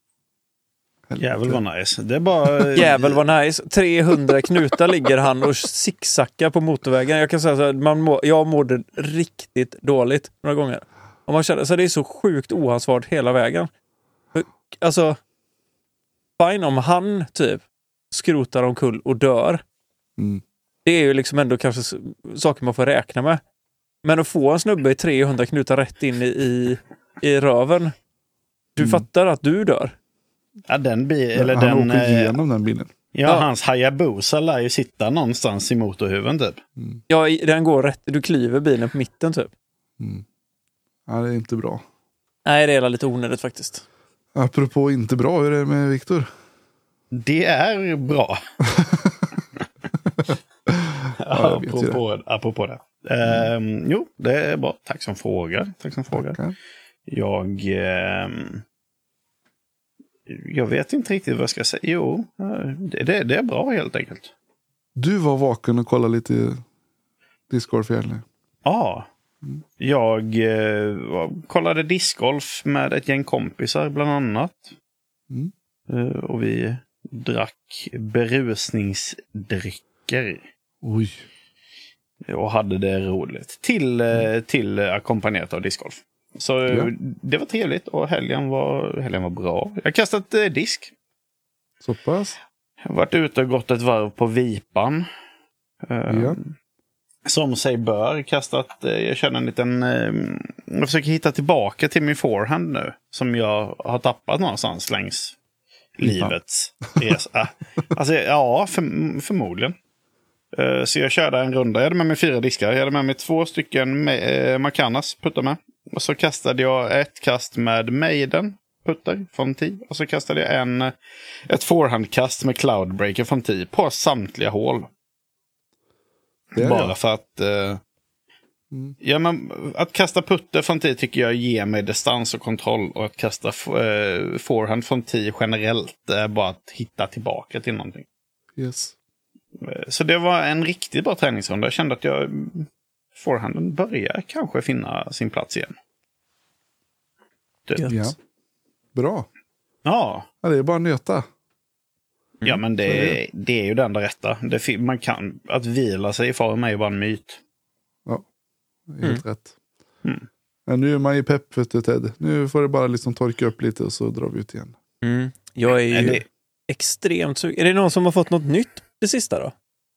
Jävel vad nice. Det är bara... Jävel vad nice. trehundra knutar ligger han och zigzackar på motorvägen. Jag kan säga så här, man må, jag mådde riktigt dåligt några gånger. Och man känner, så det är så sjukt oansvarigt hela vägen. För, alltså, fine om han typ skrotar omkull och dör. Mm. Det är ju liksom ändå kanske s- saker man får räkna med. Men att få en snubbe i trehundra knutar rätt in i, i, i röven. Du Mm. fattar att du dör. Ja, den bil, eller han den... åker eh, igenom den bilen. Ja, Ja. hans Hayabusa lär ju sitta någonstans i motorhuven typ. Ja, i- den går rätt. Du kliver bilen på mitten typ. Mm. Ja, det är inte bra. Nej, det är lite onödigt faktiskt. Apropå inte bra, hur är det med Viktor? Det är bra. Ja, jag vet ju apropå, apropå det. Ehm, jo, det är bra. Tack som frågar. Tack som frågar. Tackar. Jag... ehm, jag vet inte riktigt vad jag ska säga. Jo, det, det, det är bra helt enkelt. Du var vaken och kollade lite discgolf-fjäll. Ja. Jag eh, var- kollade discgolf med ett gäng kompisar bland annat. Mm. Eh, och vi drack berusningsdrycker. Oj. Och hade det roligt. Till, eh, till ackompanjerat av discgolf. Så eh, Ja. det var trevligt och helgen var, helgen var bra. Jag har kastat eh, disk. Så pass. Jag har varit ute och gått ett varv på Vipan. Eh, Ja. Som sig bör. Kastat, eh, jag känner en liten... Eh, jag försöker hitta tillbaka till min forehand nu. Som jag har tappat någonstans längs Vipan. livets resa. Alltså, ja, för, förmodligen. Uh, så jag körde en runda. Jag hade med mig fyra diskar. Jag hade med mig två stycken med, uh, Marcanas puttar med. Och så kastade jag ett kast med Maiden putter från tio. Och så kastade jag en, ett forehandkast med Cloudbreaker från tio på samtliga hål. Bara jag. för att... Uh, mm. ja, men, att kasta putter från tio tycker jag ger mig distans och kontroll. Och att kasta uh, forehand från tio generellt är bara att hitta tillbaka till någonting. Yes. Så det var en riktigt bra träningsrunda. Jag kände att jag forehanden börjar kanske finna sin plats igen. Det. Ja. Bra. Ja. ja. Det är bara att nöta. Mm. Ja, men det, det. det är ju den där rätta. Det, man kan, att vila sig i form är ju bara en myt. Ja, helt mm. rätt. Mm. Ja, nu är man ju pepp, vet du, Ted. Nu får det bara liksom torka upp lite och så drar vi ut igen. Mm. Jag är ju är det... extremt sugen. Är det någon som har fått något nytt det sista då?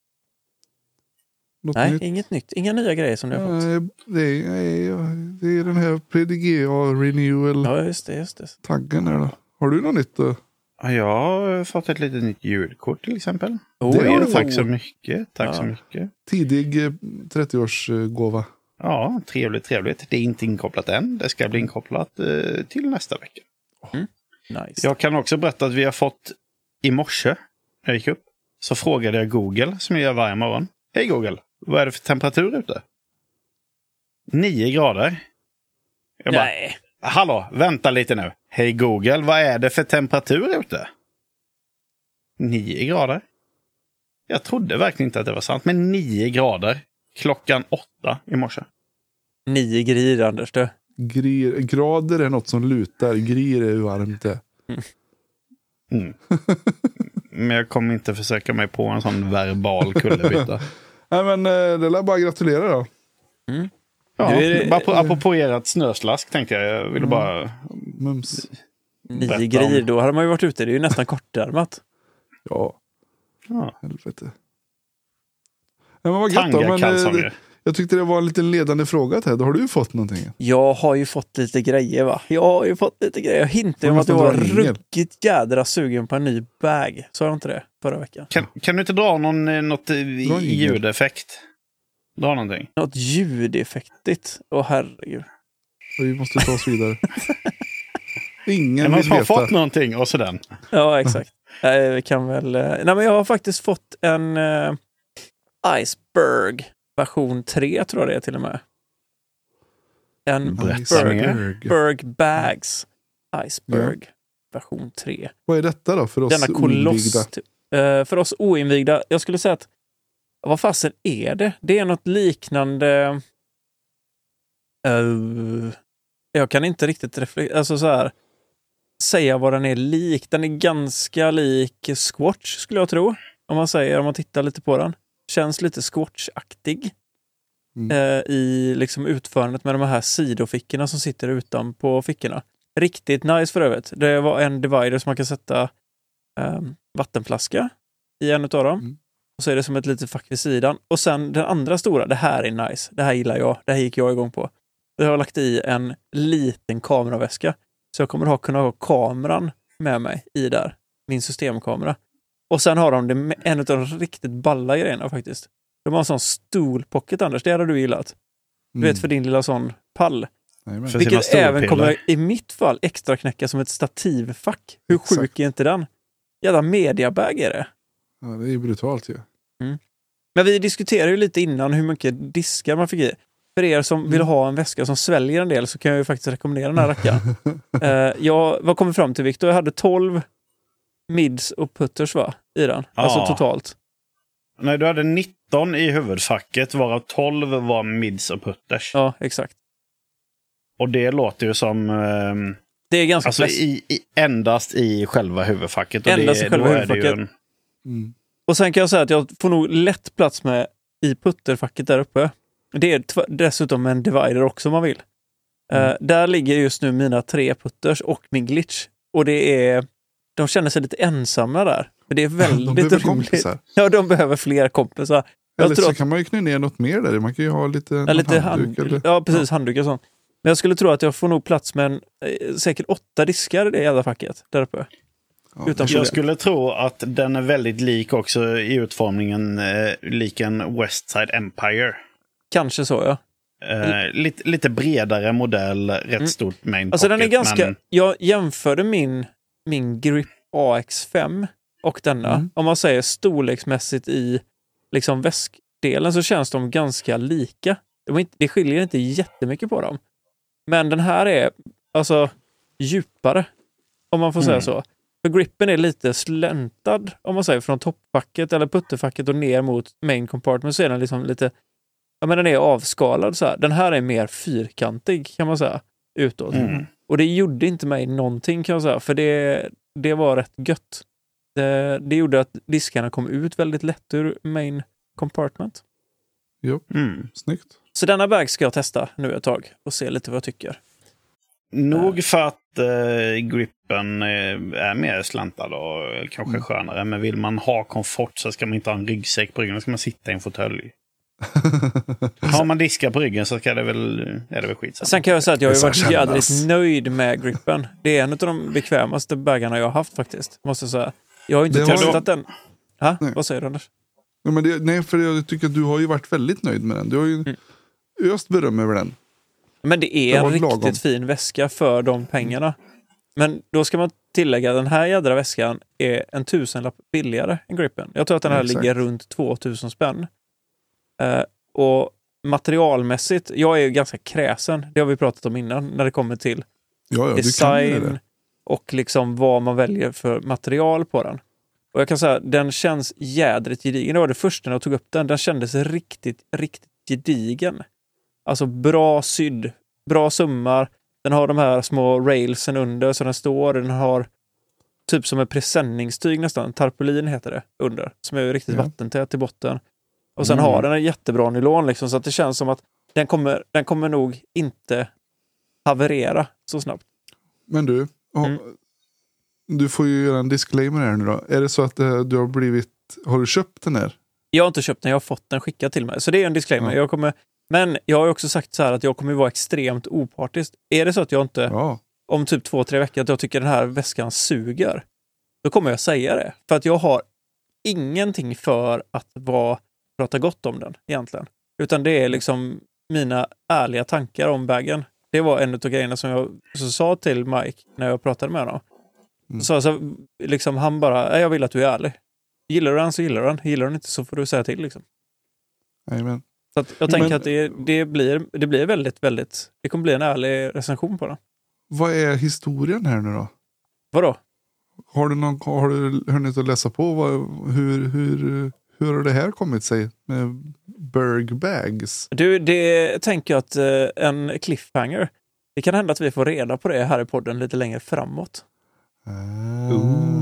Något Nej, nytt? inget nytt. Inga nya grejer som du har Nej, fått. Det är, det är den här P D G A Renewal. Ja, just det, just det. Taggen här då. Har du något nytt då? Ja, jag har fått ett litet nytt ljudkort till exempel. Oh, det är oh. Tack så mycket. Tack ja. så mycket. Tidig trettioårsgåva. Ja, trevligt, trevligt. Det är inte inkopplat än. Det ska bli inkopplat eh, till nästa vecka. Mm. Nice. Jag kan också berätta att vi har fått i morse, när jag gick upp, så frågade jag Google, som jag gör varje morgon. Hej Google, vad är det för temperatur ute? Nio grader. Jag bara, Nej. Hallå, vänta lite nu. Hej Google, vad är det för temperatur ute? Nio grader. Jag trodde verkligen inte att det var sant, men nio grader klockan åtta i morse. Nio grir, Anders, du. Grir, grader är något som lutar. Grir är ju varmt det. Mm. Mm. Men jag kommer inte försöka mig på en sån verbal kullerbytta. Nej, men det lär bara gratulera då. Mm. Ja, det... bara apropå ert snöslask tänkte jag. Jag ville mm. bara... Mums. Nio grir, då hade man ju varit ute. Det är ju nästan kortärmat. Ja. Ja. Helvete. Ja, men vad gött då. Men det, jag tyckte det var en liten ledande fråga, Ted. Har du fått någonting? Jag har ju fått lite grejer, va? Jag har ju fått lite grejer. Jag hintade om att jag var ruggigt jädra sugen på en ny bag. Så jag inte det förra veckan. Kan, kan du inte dra någon, något ljudeffekt? Dra någonting. Något ljudeffektigt. Åh, herregud. Och vi måste ta oss vidare. Ingen vill veta. Har fått någonting och sådär. Ja, exakt. Vi kan väl... Nej, men jag har faktiskt fått en uh, Iceberg version tre, tror jag det är till och med. En Berg, Berg Bags Iceberg ja. version tre. Vad är detta då för oss Denna koloss, oinvigda? Typ. Uh, för oss oinvigda. Jag skulle säga att vad fasen är det? Det är något liknande... Uh, jag kan inte riktigt reflektera... Alltså så här... säga vad den är lik. Den är ganska lik Squatch, skulle jag tro. Om man säger, om man tittar lite på den. Känns lite Squatch-aktig. Mm. Eh, I liksom utförandet med de här sidofickorna som sitter utan på fickorna. Riktigt nice för övrigt. Det var en divider som man kan sätta eh, vattenflaska i en av dem. Mm. Och så är det som ett litet fack vid sidan. Och sen den andra stora, det här är nice. Det här gillar jag. Det här gick jag igång på. Jag har lagt i en liten kameraväska. Så jag kommer att ha, kunna ha kameran med mig i där. Min systemkamera. Och sen har de det en av de riktigt balla grejerna faktiskt. De har en sån stolpocket, Anders. Det hade du gillat. Du mm. vet, för din lilla sån pall. Nej, vilket även kommer i mitt fall extra knäcka som ett stativfack. Hur Exakt. Sjuk är inte den? Jävla mediabag är det. Ja, det är ju brutalt ju. Mm. Men vi diskuterade ju lite innan hur mycket diskar man fick i. För er som mm. vill ha en väska som sväljer en del så kan jag ju faktiskt rekommendera den här rackaren. uh, jag, vad kom vi fram till, Victor? Jag hade tolv mids och putters, va? I den. Ja. Alltså totalt. Nej, du hade nitton i huvudfacket, varav tolv var mids och putters. Ja, exakt. Och det låter ju som... Um, det är ganska... Alltså i, i, endast i själva huvudfacket. Och endast det, i själva huvudfacket. En... Mm. Och sen kan jag säga att jag får nog lätt plats med i putterfacket där uppe. Det är tv- dessutom en divider också om man vill. Mm. Uh, där ligger just nu mina tre putters och min glitch. Och det är... De känner sig lite ensamma där. Men det är väldigt de roligt. Kompisar. Ja, de behöver fler kompisar. Jag eller tror så att... kan man ju knä ner något mer där. Man kan ju ha lite, ja, lite handduk. hand... Eller... Ja, precis. Ja. Handduk och sånt. Men jag skulle tro att jag får nog plats med en, eh, säkert åtta diskar i det jävla facket där uppe. Ja, Utan Jag skulle tro att den är väldigt lik också i utformningen, eh, lik en Westside Empire. Kanske så, ja. Eh, lite, lite bredare modell, rätt Mm. stort main Alltså pocket, den är ganska... men... Jag jämförde min, min Grip A X fem och denna. Mm. Om man säger storleksmässigt i liksom väskdelen så känns de ganska lika. Det, inte, det skiljer inte jättemycket på dem. Men den här är alltså djupare, om man får Mm. säga så. För grippen är lite släntad, om man säger, från toppfacket eller putterfacket och ner mot main compartment, så är den liksom lite... Ja, men den är avskalad så här. Den här är mer fyrkantig, kan man säga, utåt. Mm. Och det gjorde inte mig någonting, kan jag säga, för det, det var rätt gött. Det, det gjorde att diskarna kom ut väldigt lätt ur main compartment. Jo, Mm. snyggt. Så denna bag ska jag testa nu ett tag och se lite vad jag tycker. Nog för att eh, grippen eh, är mer slantad och kanske Mm. skönare. Men vill man ha komfort så ska man inte ha en ryggsäck på ryggen. Då ska man sitta i en fåtölj. Har man diskar på ryggen så ska det väl, är det väl skitsamma. Sen kan jag säga att jag har ju Det varit ska kännas. jädrigt nöjd med grippen. Det är en av de bekvämaste bagarna jag har haft faktiskt, måste jag säga. Jag har ju inte Det har testat jag- den. Ha? Nej. Vad säger du, Anders? Ja, men det, nej, för jag tycker att du har ju varit väldigt nöjd med den. Du har ju Mm. öst beröm över den. Men det är Det en var riktigt lagom. fin väska för de pengarna. Men då ska man tillägga att den här jädra väskan är en tusenlapp billigare än grippen. Jag tror att den här Exakt. ligger runt tvåtusen spänn. Eh, och materialmässigt, jag är ju ganska kräsen. Det har vi pratat om innan när det kommer till Ja, ja, du kan ju design det. och liksom vad man väljer för material på den. Och jag kan säga, den känns jädrigt gedigen. Det var det första när jag tog upp den. Den kändes riktigt, riktigt gedigen. Alltså bra sydd, bra summar. Den har de här små railsen under så den står. Den har typ som en presenningstyg nästan. Tarpaulin heter det under. Som är riktigt Ja. vattentät i botten. Och sen Mm. har den en jättebra nylon liksom, så att det känns som att den kommer, den kommer nog inte haverera så snabbt. Men du, ja, Mm. du får ju göra en disclaimer här nu då. Är det så att eh, du har blivit, har du köpt den här? Jag har inte köpt den, jag har fått den skickad till mig. Så det är en disclaimer. Ja. Jag kommer, men jag har ju också sagt så här att jag kommer vara extremt opartisk. Är det så att jag inte, Ja, om typ två, tre veckor, att jag tycker den här väskan suger, då kommer jag säga det. För att jag har ingenting för att vara, prata gott om den egentligen. Utan det är liksom mina ärliga tankar om bagen. Det var en av grejerna som jag så sa till Mike när jag pratade med honom. Mm. Så alltså, liksom, han bara, "Nej, jag vill att du är ärlig. Gillar du den så gillar du den. Gillar du den inte så får du säga till liksom." amen. Så att jag tänker Men- att det, det, blir, det blir väldigt, väldigt... Det kommer bli en ärlig recension på den. Vad är historien här nu då? Vadå? Har du, någon, har du hunnit att läsa på vad, hur, hur, hur har det här kommit sig med Berg Bags? Du, det tänker jag att eh, en cliffhanger. Det kan hända att vi får reda på det här i podden lite längre framåt. Ah.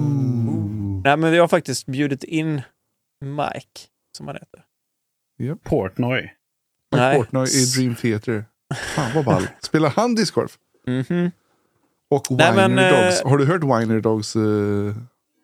Nej, men vi har faktiskt bjudit in Mike, som han heter. Portnoy. Mike Nej. Portnoy i Dream Theater. Fan vad ball. Spelar han discgolf? Mhm. Och Nej, Winer men, eh, Dogs. Har du hört Winer Dogs? Uh,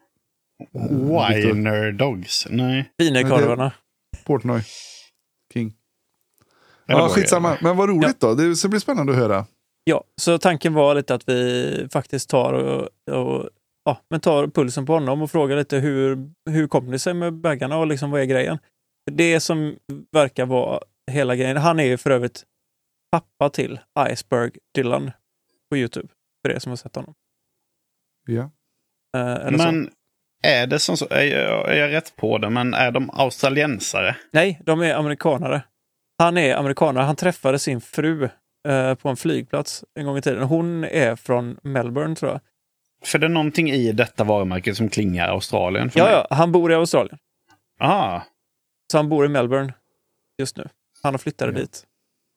Winer Dogs. Nej. Wienerkorvarna. Portnoy. King. Eller Ja, vad är det? skitsamma. Men vad roligt då. Det ska bli spännande att höra. Ja, så tanken var lite att vi faktiskt tar och, och ja, men tar pulsen på honom och frågar lite hur, hur kom det sig med baggarna och liksom vad är grejen? Det som verkar vara hela grejen. Han är ju för övrigt pappa till Iceberg Dylan på YouTube, för er som har sett honom. Ja. Eh, eller så. Men är det som så? Är jag, är jag rätt på det? Men är de australiensare? Nej, de är amerikanare. Han är amerikanare. Han träffade sin fru eh, på en flygplats en gång i tiden. Hon är från Melbourne, tror jag. För det är någonting i detta varumärket som klingar Australien för Ja, mig. ja, han bor i Australien. Ah, Så han bor i Melbourne just nu. Han har flyttat Ja. dit.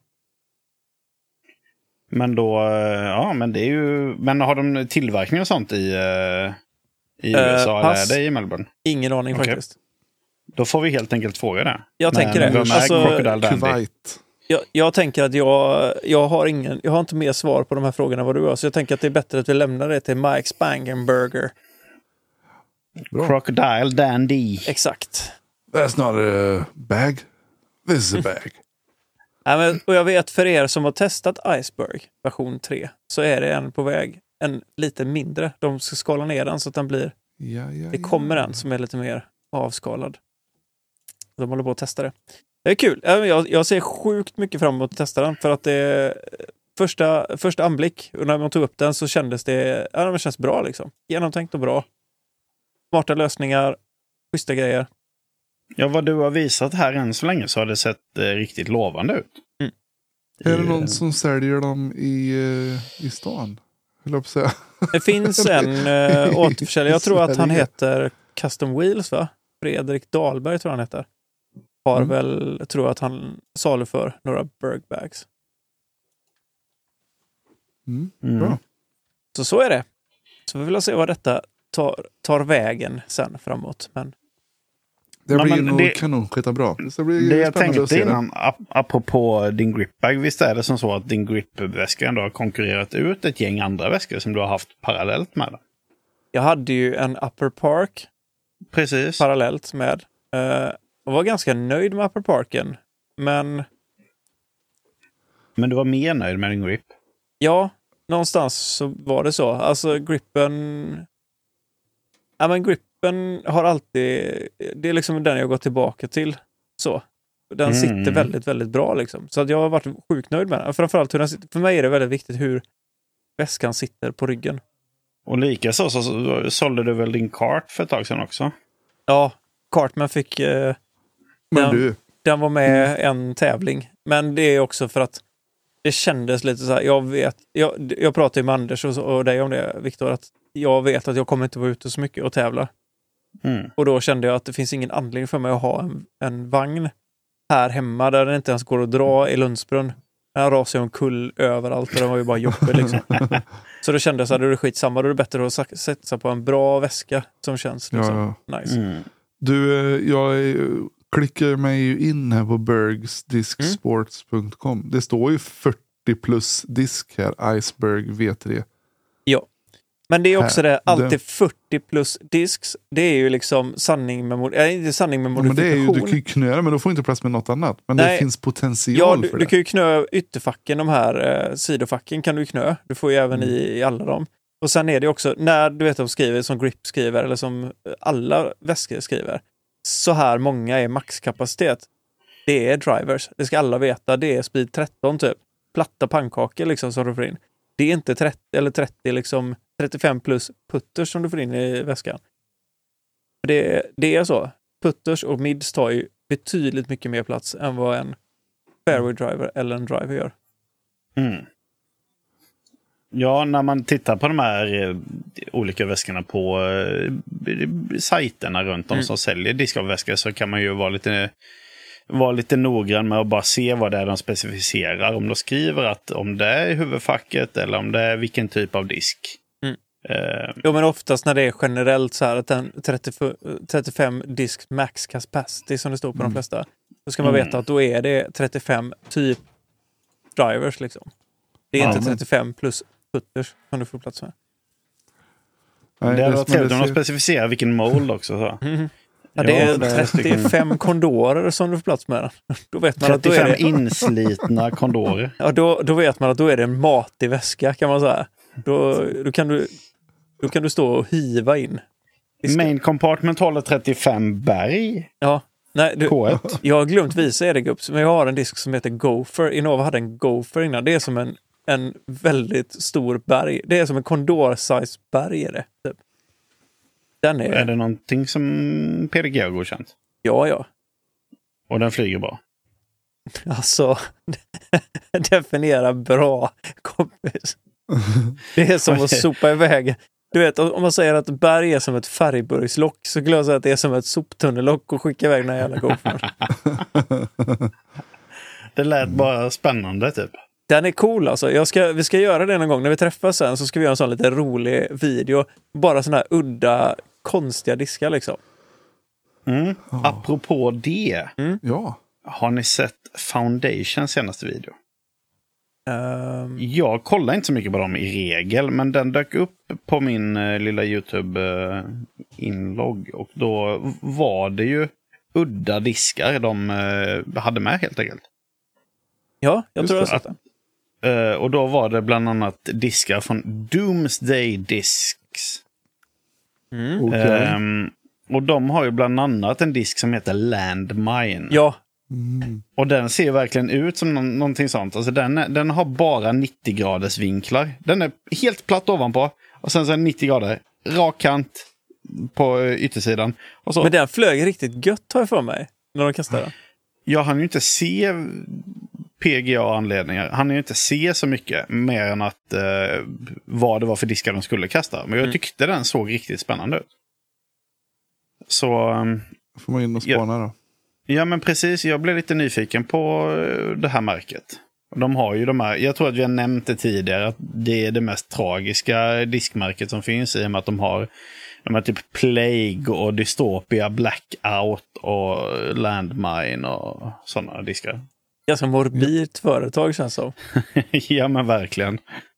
men då... Ja, men det är ju... Men har de tillverkning och sånt i, eh, i Eh, U S A? pass. Eller är det i Melbourne? Ingen aning Okej. faktiskt. Då får vi helt enkelt fråga det. Jag Men tänker det. vem är Alltså, Crocodile Dandy? Kuwait. Jag, jag tänker att jag, jag, har ingen, jag har inte mer svar på de här frågorna än vad du har. Så jag tänker att det är bättre att vi lämnar det till Mike Spangenberger. Bra. Crocodile Dandy. Exakt. That's not a bag. This is a bag. Ja, men, och jag vet för er som har testat Iceberg version tre så är det en på väg. En lite mindre. De ska skala ner den så att den blir Ja, ja, Det kommer en som är lite mer avskalad. De håller på att testa det. Det är kul. Jag, jag ser sjukt mycket fram emot att testa den. För att det första, första anblick, och när man tog upp den så kändes det, ja, det känns bra liksom. Genomtänkt och bra. Smarta lösningar, schyssta grejer. Ja, vad du har visat här än så länge så har det sett eh, riktigt lovande ut. Mm. Är det någon som säljer dem i, uh, i stan? Höll jag på att säga. Det finns en uh, återförsäljare. Jag tror att han heter Custom Wheels, va? Fredrik Dahlberg tror han heter. Har mm. väl, jag tror att han saluför några Bergbags. Mm. Bra. Så så är det. Så vi vill se vad detta tar, tar vägen sen framåt. Men det blir men nog det, kanon, skita bra. Så blir det jag tänkte innan, ap- apropå din gripbag, visst är det som så att din gripväska ändå har konkurrerat ut ett gäng andra väskor som du har haft parallellt med? Jag hade ju en Upper Park Precis. parallellt med. Uh, och var ganska nöjd med Upper Parken. Men Men du var mer nöjd med din grip? Ja, någonstans så var det så. Alltså grippen... Ja, men grippen har alltid... Det är liksom den jag går tillbaka till. Så. Den mm. sitter väldigt, väldigt bra liksom. Så att jag har varit sjukt nöjd med den. Framförallt hur den sitter. För mig är det väldigt viktigt hur väskan sitter på ryggen. Och lika så, så, så sålde du väl din kart för ett tag sedan också? Ja, Cartman fick... Eh, men den, du. den var med mm. en tävling. Men det är också för att det kändes lite så här, jag vet, jag, jag pratade ju med Anders och, och dig om det, Viktor, att jag vet att jag kommer inte vara ute så mycket och tävla. Mm. Och då kände jag att det finns ingen anledning för mig att ha en, en vagn här hemma där det inte ens går att dra i Lundsbrunn. Den rasar ju omkull överallt och den var ju bara jobbig liksom. Så då kände jag så här, då är det skitsamma, då är det bättre att sätta på en bra väska som känns liksom ja. nice. Mm. Du, jag klickar mig ju in här på bergs disksports punkt com. Mm. Det står ju fyrtio plus disk här, Iceberg V tre. Ja, men det är också här, det, alltid det... fyrtio plus disks, det är ju liksom sanning med, mod- äh, inte sanning med modifikation. Ja, men det är ju, du kan ju knöra, men då får inte plats med något annat. Men Nej. Det finns potential ja, du, för du det. kan ju knö ytterfacken, de här eh, sidofacken kan du knö. Du får ju även mm. i, i alla dem. Och sen är det också, när du vet de skriver, som Grip skriver, eller som alla väskor skriver, så här många är maxkapacitet. Det är drivers. Det ska alla veta. Det är speed tretton typ. Platta pannkakor liksom som du får in. Det är inte trettio eller trettio liksom trettiofem plus putters som du får in i väskan. Det, det är så. Putters och mids tar ju betydligt mycket mer plats än vad en fairway driver eller en driver gör. Mm. Ja, när man tittar på de här eh, olika väskorna på eh, sajterna runt om mm. som säljer diskavväskor, så kan man ju vara lite, vara lite noggrann med att bara se vad det är de specificerar. Om de skriver att om det är huvudfacket eller om det är vilken typ av disk. Mm. Eh. Jo, men oftast när det är generellt så här att en trettio, trettiofem disk max capacity som det står på mm. de flesta, då ska man veta mm. att då är det trettiofem typ drivers liksom. Det är ja, inte trettiofem men... plus putters som du får plats med. Nej, det var trevligt om de specificerar vilken mold också. Så. Mm. Ja, det är trettiofem kondorer som du får plats med. Då vet man att då är det... inslitna kondorer. Ja, då, då vet man att då är det en matig väska kan man säga. Då, då, kan, du, då kan du stå och hiva in. Main compartment håller trettiofem berg. Ja. Nej, du, K ett. Jag har glömt visa er det, gubbs, men jag har en disk som heter Gopher. Innova hade en Gopher innan. Det är som en, en väldigt stor berg. Det är som en Condor-size berg är det. Typ. Den är... är det någonting som P D G har godkänt? Ja, ja. Och den flyger bra? Alltså, definiera bra, kompis. Det är som att sopa iväg. Du vet, om man säger att berg är som ett färgburgslock, så skulle jag säga att det är som ett soptunnellock och skicka iväg den här jävla Gopher. Det lät bara spännande typ. Den är cool alltså. Jag ska, vi ska göra det någon gång. När vi träffas sen så ska vi göra en sån lite rolig video. Bara såna här udda, konstiga diskar liksom. Mm. Oh. Apropå det. Mm. Ja. Har ni sett Foundation senaste video? Um... Jag kollar inte så mycket på dem i regel, men den dök upp på min uh, lilla YouTube-inlogg. Uh, och då var det ju udda diskar de uh, hade med helt enkelt. Ja, jag tror jag har sett det. Uh, och då var det bland annat diskar från Doomsday Discs. Mm. Okay. Um, och de har ju bland annat en disk som heter Landmine. Ja. Mm. Och den ser verkligen ut som no- någonting sånt. Alltså den, är, den har bara nittio graders vinklar. Den är helt platt ovanpå. Och sen så är den nittio grader. Rak kant på yttersidan. Och så, Men den flög riktigt gött, har jag för mig, när de kastade den. jag hann ju inte se P G A-anledningar. Han ju inte se så mycket mer än att eh, vad det var för diskar de skulle kasta. Men jag Mm. tyckte den såg riktigt spännande ut. Så... Um, Får man in och spana då. Ja, men precis. Jag blev lite nyfiken på eh, det här märket. De har ju de här, jag tror att vi har nämnt det tidigare, att det är det mest tragiska diskmärket som finns, i och med att de har de här typ Plague och Dystopia, Blackout och Landmine och sådana diskar. Ganska morbid företag, känns som. Ja, men verkligen.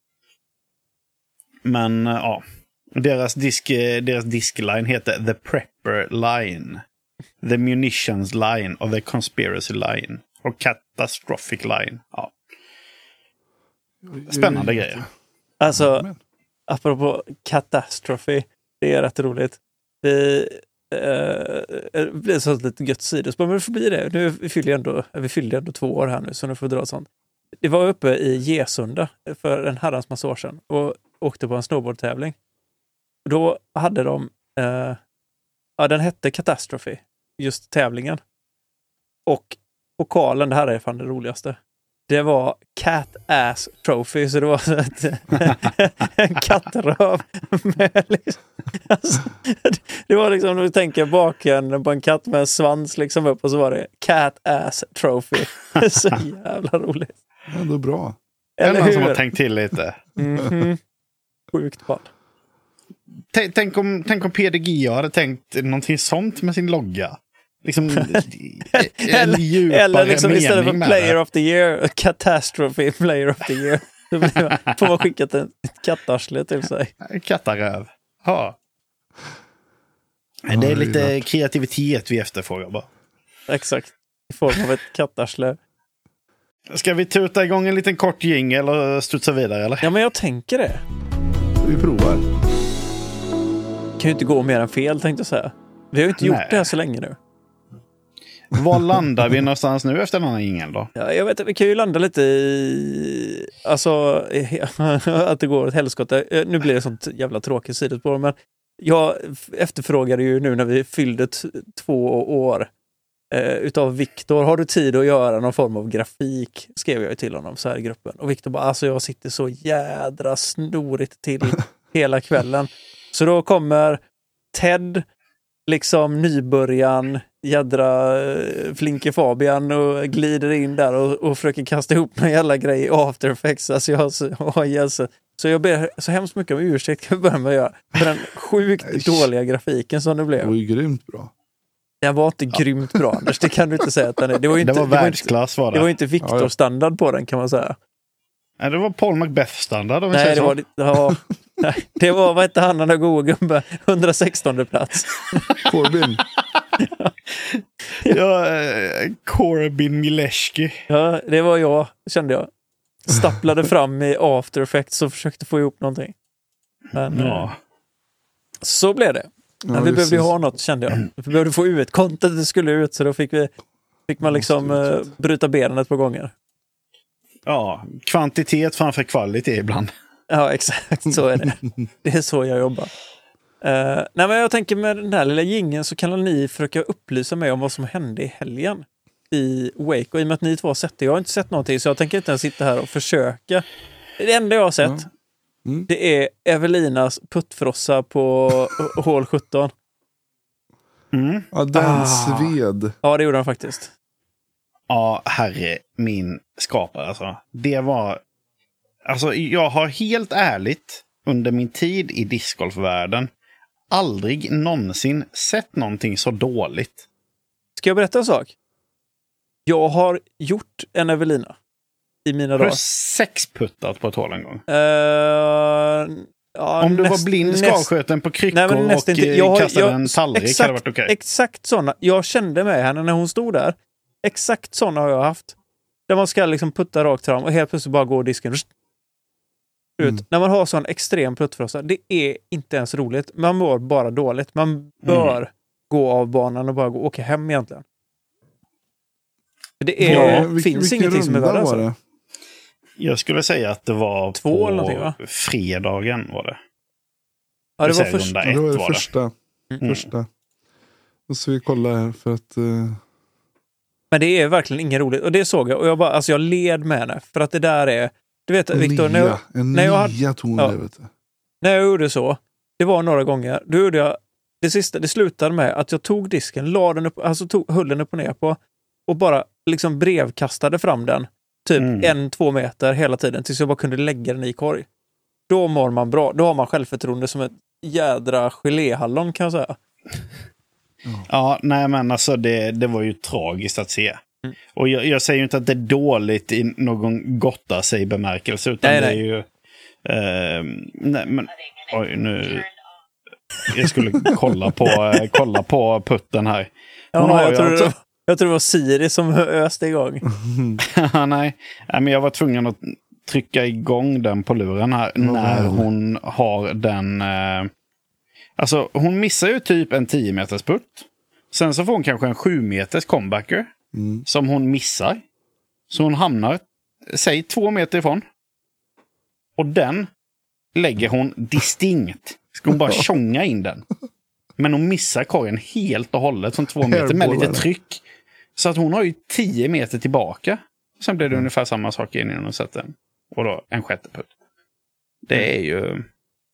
Men ja, deras disk, deras diskline heter The Prepper Line, The Munitions Line och The Conspiracy Line och Catastrophic Line. Ja. Spännande grejer. Alltså, Men. apropå Catastrophe, det är rätt roligt. Vi eh, blir så lite gött sidospår, men det får bli det. Nu vi fyller jag ändå, vi fyllde ändå två år här nu, så nu får vi dra sånt. Det var uppe i Gesunda för en herrans massa år sedan och åkte på en snowboardtävling. Då hade de, eh, ja, den hette Catastrophe, just tävlingen. Och pokalen, det här är fan det roligaste. Det var Cat Ass Trophy, så det var så att en kattröv med liksom, alltså, det var liksom, om du tänker baken på en katt med en svans liksom upp, och så var det Cat Ass Trophy. Så jävla roligt. Ändå bra. Eller någon som har tänkt till lite. Mm-hmm. Sjukt bad. Tänk, tänk, om, tänk om P D G A hade tänkt någonting sånt med sin logga. Liksom en djupare eller liksom istället för med Player det. of the Year, Catastrophe Player of the Year. Då blir- får man skickat en, ett kattarsle till sig. Kattaröv. Ja. Det är Ja, det är lite gott. kreativitet vi efterfrågar bara. Exakt. I form av ett kattarsle. Ska vi tuta igång en liten kort jingle och studsa vidare, eller? Ja, men jag tänker det. Vi provar. Kan ju inte gå mer än fel, tänkte jag säga. Vi har ju inte gjort Nej. det här så länge nu. Var landar vi någonstans nu efter den här jingeln då? Ja, jag vet att vi kan ju landa lite i... Alltså, att det går åt helskotta. Nu blir det sånt jävla tråkigt sidospår, men jag efterfrågade ju nu när vi fyllde t- två år eh, utav Viktor. Har du tid att göra någon form av grafik? Skrev jag ju till honom så här i gruppen. Och Viktor bara, alltså jag sitter så jädra snorigt till hela kvällen. Så då kommer Ted, liksom nybörjan, jädra eh, flinke Fabian, och glider in där och, och försöker kasta ihop några jävla grej i After Effects. Alltså jag, oh, yes. Så jag ber så hemskt mycket om ursäkt, kan vi börja med att göra, för den sjukt dåliga grafiken som det Det blev. var ju grymt bra. Den var inte grymt bra, Anders. Det kan du inte säga att den är. Det var ju inte, Det var det var inte, världsklass var det. det var inte Victor-standard på den, kan man säga. Nej, det var Paul Macbeth-standard om vi Nej, säger det så. var, det var, nej, det var, vad hette han, den där goa gubben? hundrasextonde plats. Corbin. Ja, eh, Corbin Mileski. Ja, det var jag, kände jag. Stapplade fram i After Effects och försökte få ihop någonting. Men eh, Ja. så blev det. Men Ja, vi behövde ju precis. ha något, kände jag. Vi behövde få ut content, det skulle ut, så då fick vi fick man liksom Måste eh, ut. bryta benen ett par gånger. Ja, kvantitet framför kvalitet ibland. Ja, exakt, så är det. Det är så jag jobbar. Uh, nej, men jag tänker med den här lilla jingeln så kan ni försöka upplysa mig om vad som hände i helgen i Wake. Och i och med att ni två har sett det, jag har inte sett någonting, så jag tänker inte ens sitta här och försöka. Det enda jag har sett, Ja. Mm. det är Evelinas puttfrossa på hål sjutton. Mm. Ja, den Ah. sved. Ja, det gjorde han faktiskt. Ja, herre min skapare alltså. Det var... Alltså, jag har helt ärligt under min tid i discgolfvärlden aldrig någonsin sett någonting så dåligt. Ska jag berätta en sak? Jag har gjort en Evelina i mina Har du dagar. sexputtat på ett hål en gång? Uh, ja, Om du näst- var blind, näst- skavsköten på kryckor Nej, men nästan och inte. eh, Jag har- kastade jag- en tallrik exakt, hade det varit okej. Exakt sådana. Jag kände med henne när hon stod där. Exakt sådana har jag haft. Där man ska liksom putta rakt fram och helt plötsligt bara gå disken. Mm. När man har sån extrem puttfrossa, det är inte ens roligt. Man mår bara dåligt. Man bör mm. gå av banan och bara gå, åka hem egentligen. Det är, ja, finns vilken ingenting som är värre. Alltså. Det? Jag skulle säga att det var Två på eller va? fredagen var det. Ja, det var första. Ja, det var det var första. det. Mm. första. Då ska vi kolla här för att... Uh... Men det är verkligen inget roligt. Och det såg jag. Och jag bara, alltså jag led med henne. För att det där är... Du vet, Victor, när jag, en när jag nya ton ja, där, vet du. När jag gjorde så, det var några gånger, då gjorde jag det sista, det slutade med att jag tog disken, la den upp, alltså tog, höll den upp och ner på och bara liksom brevkastade fram den typ mm. en, två meter hela tiden tills jag bara kunde lägga den i korg. Då mår man bra, då har man självförtroende som ett jädra geléhallon kan jag säga. Mm. Ja, nej men alltså det, det var ju tragiskt att se. Mm. Och jag, jag säger ju inte att det är dåligt i någon gotta sig bemärkelse utan nej, det är nej. ju eh, nej men oj nu jag skulle kolla på kolla på putten här. Hon ja, har jag, tror alltså... det, jag tror det var Siri som öste igång. nej, nej, men jag var tvungen att trycka igång den på luren här mm. när hon har den eh, alltså hon missar ju typ en tio meters putt. Sen så får hon kanske en sju meters comebacker. Mm. Som hon missar. Så hon hamnar, säg två meter ifrån. Och den lägger hon distinkt. Ska hon bara tjonga in den. Men hon missar korgen helt och hållet som två meter med lite tryck. Så att hon har ju tio meter tillbaka. Sen blir det mm. ungefär samma sak in innan hon sätter den. Och då en sjätte putt. Det är ju...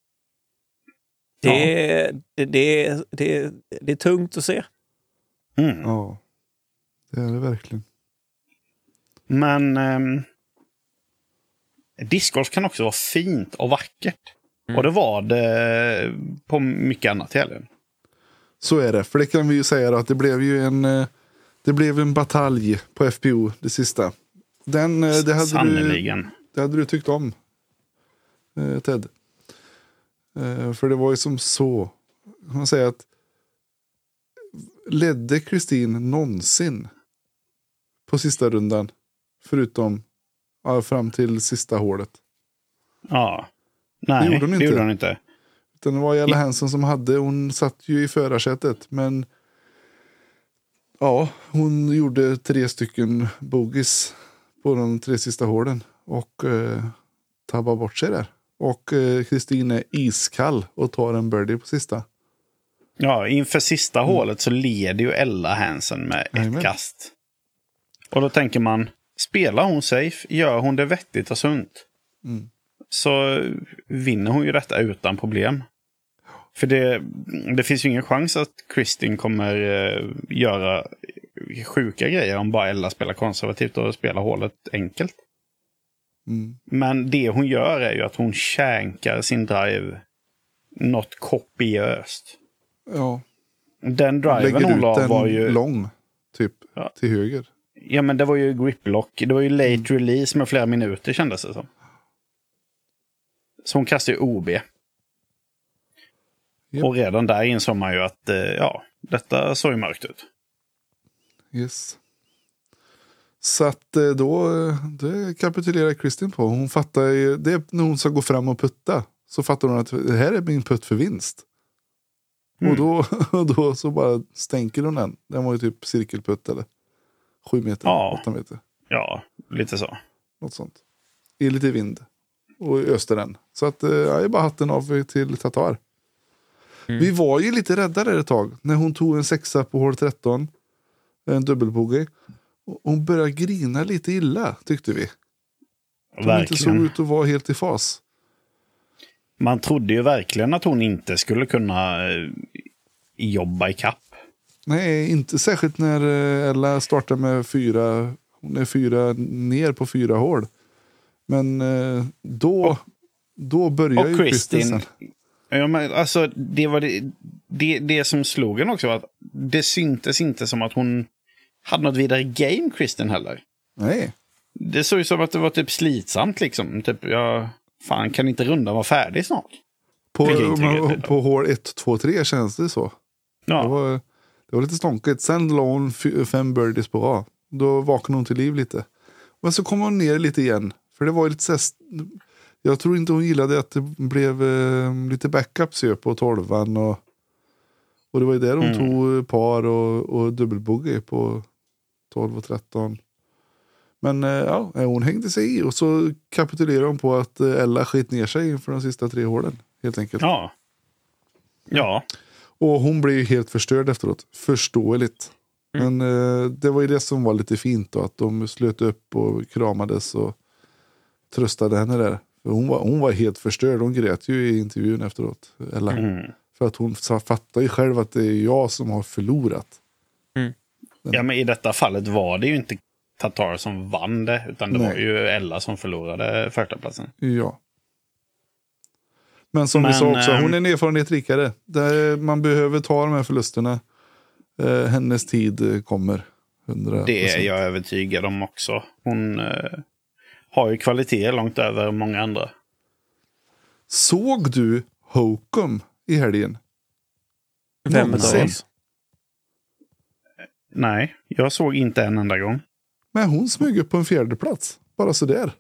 Det är, det, det, är, det, är, det är tungt att se. Mm. Ja. Det är det verkligen. Men um, discgolf kan också vara fint och vackert. Mm. Och det var det på mycket annat i helgen. Så är det. För det kan vi ju säga att det blev ju en det blev en batalj på F P O det sista. Den, det hade Sannoliken. Du, det hade du tyckt om, Ted. För det var ju som så. Man säger att ledde Kristin någonsin på sista rundan förutom ja, fram till sista hålet. Ja. Nej, det gjorde hon inte. Det gjorde hon inte. Utan det var Jella Hansen som hade, hon satt ju i förarsätet men ja, hon gjorde tre stycken bogies på de tre sista hålen och eh, tabbade bort sig där. Och Kristin eh, är iskall och tar en birdie på sista. Ja, inför sista mm. hålet så leder ju Ella Hansen med ett Amen. kast. Och då tänker man, spelar hon safe, gör hon det vettigt och sunt, mm. så vinner hon ju detta utan problem. För det, det finns ju ingen chans att Kristin kommer uh, göra sjuka grejer om bara Ella spelar konservativt och spelar hålet enkelt. Mm. Men det hon gör är ju att hon känkar sin drive något kopiöst. Ja. Den driven hon la var ju lång typ ja. till höger. Ja, men det var ju griplock. Det var ju late mm. release med flera minuter kändes det som. Så hon kastade ju O B. Yep. Och redan där insåg man ju att ja, detta såg ju mörkt ut. Yes. Så att då det kapitulerar Kristin på. Hon fattar ju, det är när hon ska gå fram och putta. Så fattar hon att det här är min putt för vinst. Mm. Och, då, och då så bara stänker hon den. Den var ju typ cirkelputt eller sju meter, ja. åtta meter. Ja, lite så. Något sånt. I lite vind. Och öster den. Så att jag är bara hatten av till Tatar. Mm. Vi var ju lite rädda där ett tag. När hon tog en sexa på hål tretton. En dubbelbogey. Hon började grina lite illa, tyckte vi. Hon verkligen. Inte såg ut att vara helt i fas. Man trodde ju verkligen att hon inte skulle kunna eh, jobba i kapp. Nej, inte särskilt när eh, Ella startar med fyra. Hon är fyra ner på fyra hål. Men eh, då, och, då börjar och ju Kristin. Ja, men alltså, det var det, det, det som slog en också var att det syntes inte som att hon hade något vidare game, Kristin, heller. Nej. Det såg ju som att det var typ slitsamt liksom. Typ, jag, fan, kan inte rundan vara färdig snart? På, på, på hål ett, två, tre känns det så. Ja. Det var, det var lite stånkigt. Sen la hon f- fem birdies på A. Då vaknade hon till liv lite. Men så kom hon ner lite igen. För det var ju lite så här, jag tror inte hon gillade att det blev eh, lite backups ju på tolvan. Och, och det var ju där hon mm. tog par och, och dubbelbogey på tolv och tretton. Men eh, ja, hon hängde sig i och så kapitulerade hon på att eh, Ella skit ner sig inför de sista tre hålen. Helt enkelt. Ja. Ja. Och hon blev ju helt förstörd efteråt. Förståeligt. Mm. Men eh, det var ju det som var lite fint då. Att de slöt upp och kramades och tröstade henne där. För hon var, hon var helt förstörd. Hon grät ju i intervjun efteråt. Eller? Mm. För att hon fattar ju själv att det är jag som har förlorat. Mm. Ja, men i detta fallet var det ju inte Tatar som vann det. Utan det Nej. var ju Ella som förlorade första platsen. Ja. Men som men, vi sa också, hon är en erfarenhet rikare. Där man behöver ta de här förlusterna. Eh, hennes tid kommer. hundra procent. Det är jag övertygad om också. Hon eh, har ju kvalitet långt över många andra. Såg du Hokum i helgen? Vem av oss? Nej, jag såg inte en enda gång. Men hon smög upp på en fjärde plats. Bara så där.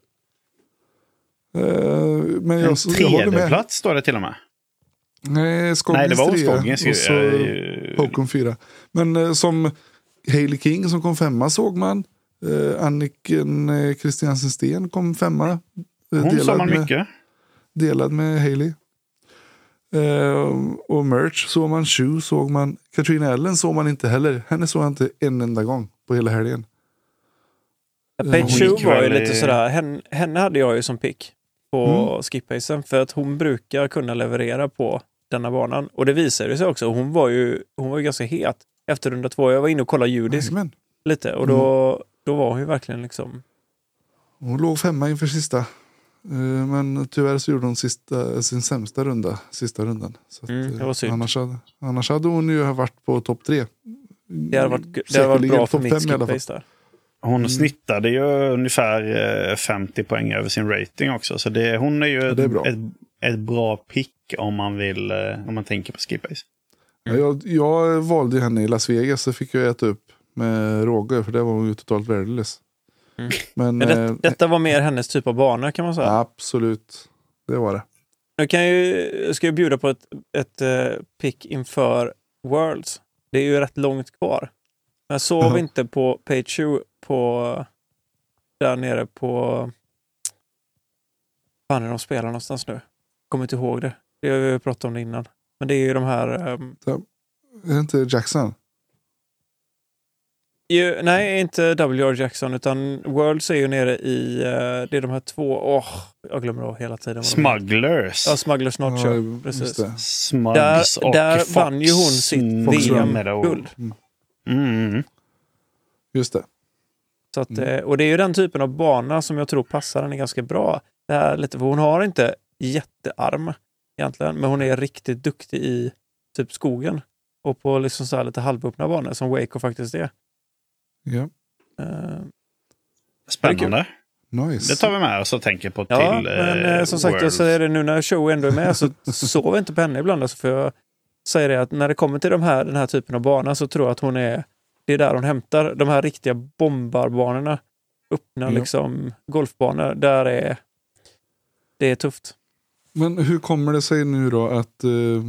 Uh, men jag, en tredje plats står det till och med. Nej, Nej det var Skogens och så uh, Hokum fyra. Men uh, som Hailey King som kom femma såg man. Uh, Anniken uh, Christiansen Sten kom femma. Uh, hon såg man med, mycket. Delad med Hailey. Uh, och Merch såg man. Shu såg man. Katrina Allen såg man inte heller. Henne såg jag inte en enda gång på hela helgen. Page Shu var ju lite sådär. Henne, henne hade jag ju som pick på mm. skip-pacen för att hon brukar kunna leverera på denna banan. Och det visade sig också. Hon var ju, hon var ju ganska het efter runda två. Jag var inne och kollade Judis mm. lite. Och då, mm. då var hon ju verkligen liksom... Hon låg femma inför sista. Men tyvärr så gjorde hon sista, sin sämsta runda. Sista rundan. Så att, mm, det var synd. Annars hade, annars hade hon ju varit på topp tre. Det hade varit, det hade varit bra för mitt skip-pace där. Hon mm. snittade ju ungefär femtio poäng över sin rating också. Så det, hon är ju ja, det är bra. Ett, ett bra pick om man vill, om man tänker på skip-pace. Mm. Ja, jag, jag valde henne i Las Vegas så fick jag äta upp med råge för det var hon ju totalt värdelös. Mm. Men, Men det, detta var mer hennes typ av bana kan man säga. Absolut, det var det. Nu kan jag ju, ska jag bjuda på ett, ett uh, pick inför Worlds. Det är ju rätt långt kvar. Men jag sov uh-huh. inte på Page Shu på där nere på fan är de spelar någonstans nu? Kommer inte ihåg det. Det har vi pratat om det innan. Men det är ju de här um... är det inte Jackson? Ju, nej, inte W R Jackson utan Worlds är ju nere i uh, det är de här två åh, oh, jag glömmer av hela tiden. Smugglers. Ja, Smugglers Not Show. Ja, precis. Smugs där, och där Fox, vann ju hon sitt V M-guld. Mm. Mm. Just det. Så att, mm. Och det är ju den typen av bana som jag tror passar henne ganska bra. Det här lite, för hon har inte jättearm egentligen, men hon är riktigt duktig i typ skogen. Och på liksom så här lite halvöppna banor som Waco faktiskt är. Ja. Uh, Spännande. Nice. Det tar vi med oss och tänker på ja, till men uh, som sagt, jag säger det nu när show ändå är med så sover inte på henne ibland. Alltså, för jag säger det att när det kommer till de här, den här typen av bana så tror jag att hon är det är där hon hämtar de här riktiga bombarbanorna. Öppna ja. liksom golfbanor. Där är det är tufft. Men hur kommer det sig nu då att uh,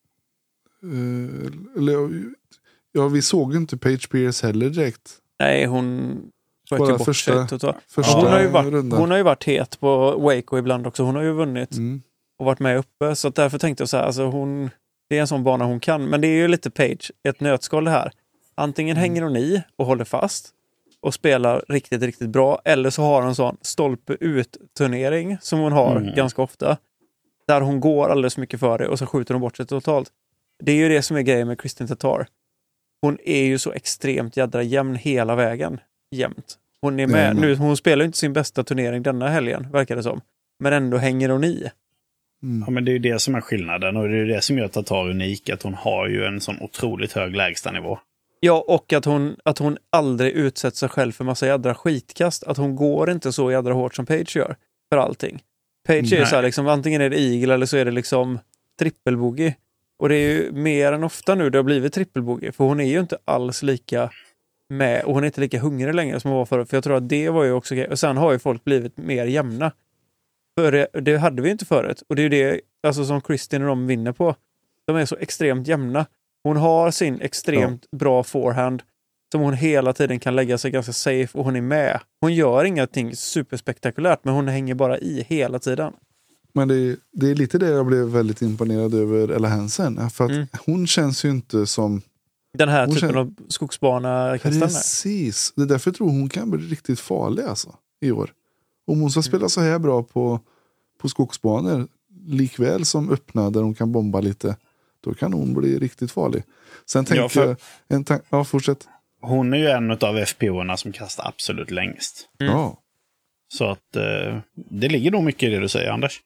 uh, eller, ja, vi såg inte Paige Pierce heller direkt. Nej, hon bara första, första ja, hon, har ju varit, hon har ju varit het på Waco ibland också. Hon har ju vunnit mm. och varit med uppe. Så därför tänkte jag så här, alltså hon, det är en sån bana hon kan. Men det är ju lite Paige, ett nötskal här. Antingen hänger hon i och håller fast och spelar riktigt, riktigt bra. Eller så har hon en sån stolpe ut-turnering som hon har mm. ganska ofta. Där hon går alldeles mycket för det och så skjuter hon bort sig totalt. Det är ju det som är grejen med Kristin Tattar. Hon är ju så extremt jädra jämn hela vägen. Jämnt. Hon är med. Mm. Nu, hon spelar inte sin bästa turnering denna helgen, verkar det som. Men ändå hänger hon i. Mm. Ja, men det är ju det som är skillnaden. Och det är ju det som gör Tattar unik. Att hon har ju en sån otroligt hög lägstanivå. Ja, och att hon, att hon aldrig utsätter sig själv för massa jädra skitkast. Att hon går inte så jädra hårt som Paige gör. För allting. Paige Nej. är så här liksom, antingen är det eagle eller så är det liksom trippelbogey. Och det är ju mer än ofta nu det har blivit trippelbogey. För hon är ju inte alls lika med. Och hon är inte lika hungrig längre som hon var förut. För jag tror att det var ju också grej. Och sen har ju folk blivit mer jämna. För det hade vi inte förut. Och det är det alltså, som Kristin och de vinner på. De är så extremt jämna. Hon har sin extremt ja. bra forehand som hon hela tiden kan lägga sig ganska safe och hon är med. Hon gör ingenting superspektakulärt men hon hänger bara i hela tiden. Men det är, det är lite det jag blev väldigt imponerad över Ella Hansen. För att mm. hon känns ju inte som... Den här typen känns... av skogsbana kastarna. Precis. Det är därför jag tror hon kan bli riktigt farlig alltså, i år. Om hon ska spela mm. så här bra på, på skogsbanor likväl som öppna där hon kan bomba lite, då kan hon bli riktigt farlig. Sen tänker ja, för... jag... En ta- ja, fortsätt. Hon är ju en av F P O'erna som kastar absolut längst. Mm. Ja. Så att eh, det ligger nog mycket i det du säger, Anders.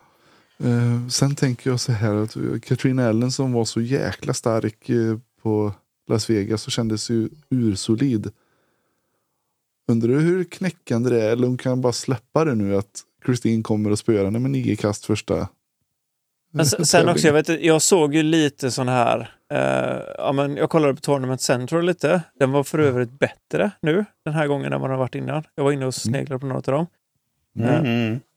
Eh, sen tänker jag så här att Katrina Allen som var så jäkla stark eh, på Las Vegas så kändes ju ursolid. Undrar du hur knäckande det är eller hon kan bara släppa det nu att Kristin kommer att spöra henne med nio kast första. Men sen också, jag vet jag såg ju lite sån här eh, ja, men jag kollade på Tournament Central lite. Den var för övrigt bättre nu den här gången än vad den har varit innan. Jag var inne och sneglade på något av dem. Mm. Eh,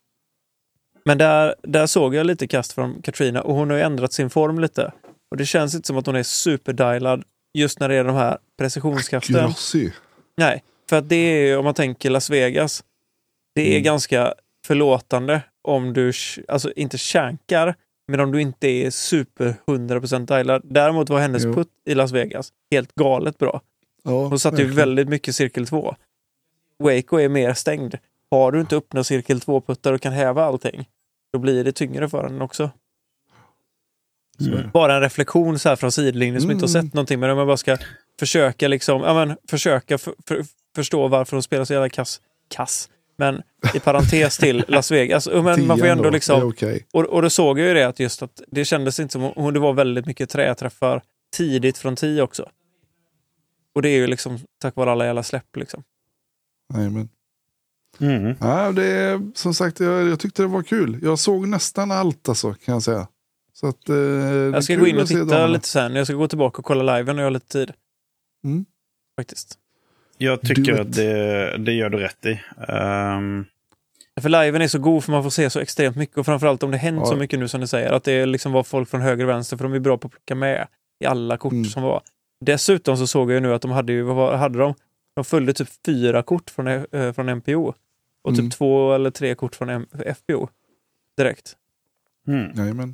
men där, där såg jag lite kast från Katrina och hon har ju ändrat sin form lite. Och det känns inte som att hon är superdialad just när det är de här precisionskaften. Grossi. Nej, för att det är, om man tänker Las Vegas, det är mm. ganska förlåtande om du, alltså inte känkar, men om du inte är super hundra procent dialad. Däremot var hennes jo. putt i Las Vegas helt galet bra. Ja, hon satte ju väldigt mycket cirkel två. Waco är mer stängd. Har du inte uppnått cirkel två puttar och kan häva allting, då blir det tyngre för den också. Mm. Bara en reflektion så här från sidlinjen som mm. inte har sett någonting, men om man bara ska försöka liksom, ja men försöka för, för, förstå varför de spelar så jävla kass, kass. Men i parentes till Las Vegas. Men man får ändå liksom, okay. och, och då såg jag ju det att just att det kändes inte som hon, det var väldigt mycket träträffar tidigt från tio också. Och det är ju liksom tack vare alla jävla släpp liksom. Amen. Mm. Ja, det är som sagt, jag, jag tyckte det var kul. Jag såg nästan allt alltså, kan jag säga. Så att, eh, jag ska gå in och titta lite sen. Jag ska gå tillbaka och kolla live när jag har lite tid. Mm. Faktiskt. Jag tycker att det, det gör du rätt i. Um... För liven är så god för man får se så extremt mycket. Och framförallt om det händer ja. så mycket nu som du säger. Att det liksom var folk från höger och vänster. För de är bra på att plocka med i alla kort mm. som var. Dessutom så såg jag nu att de hade ju, vad hade de? De följde typ fyra kort från, äh, från M P O. Och typ mm. två eller tre kort från M- F P O. Direkt. Mm. Jajamän.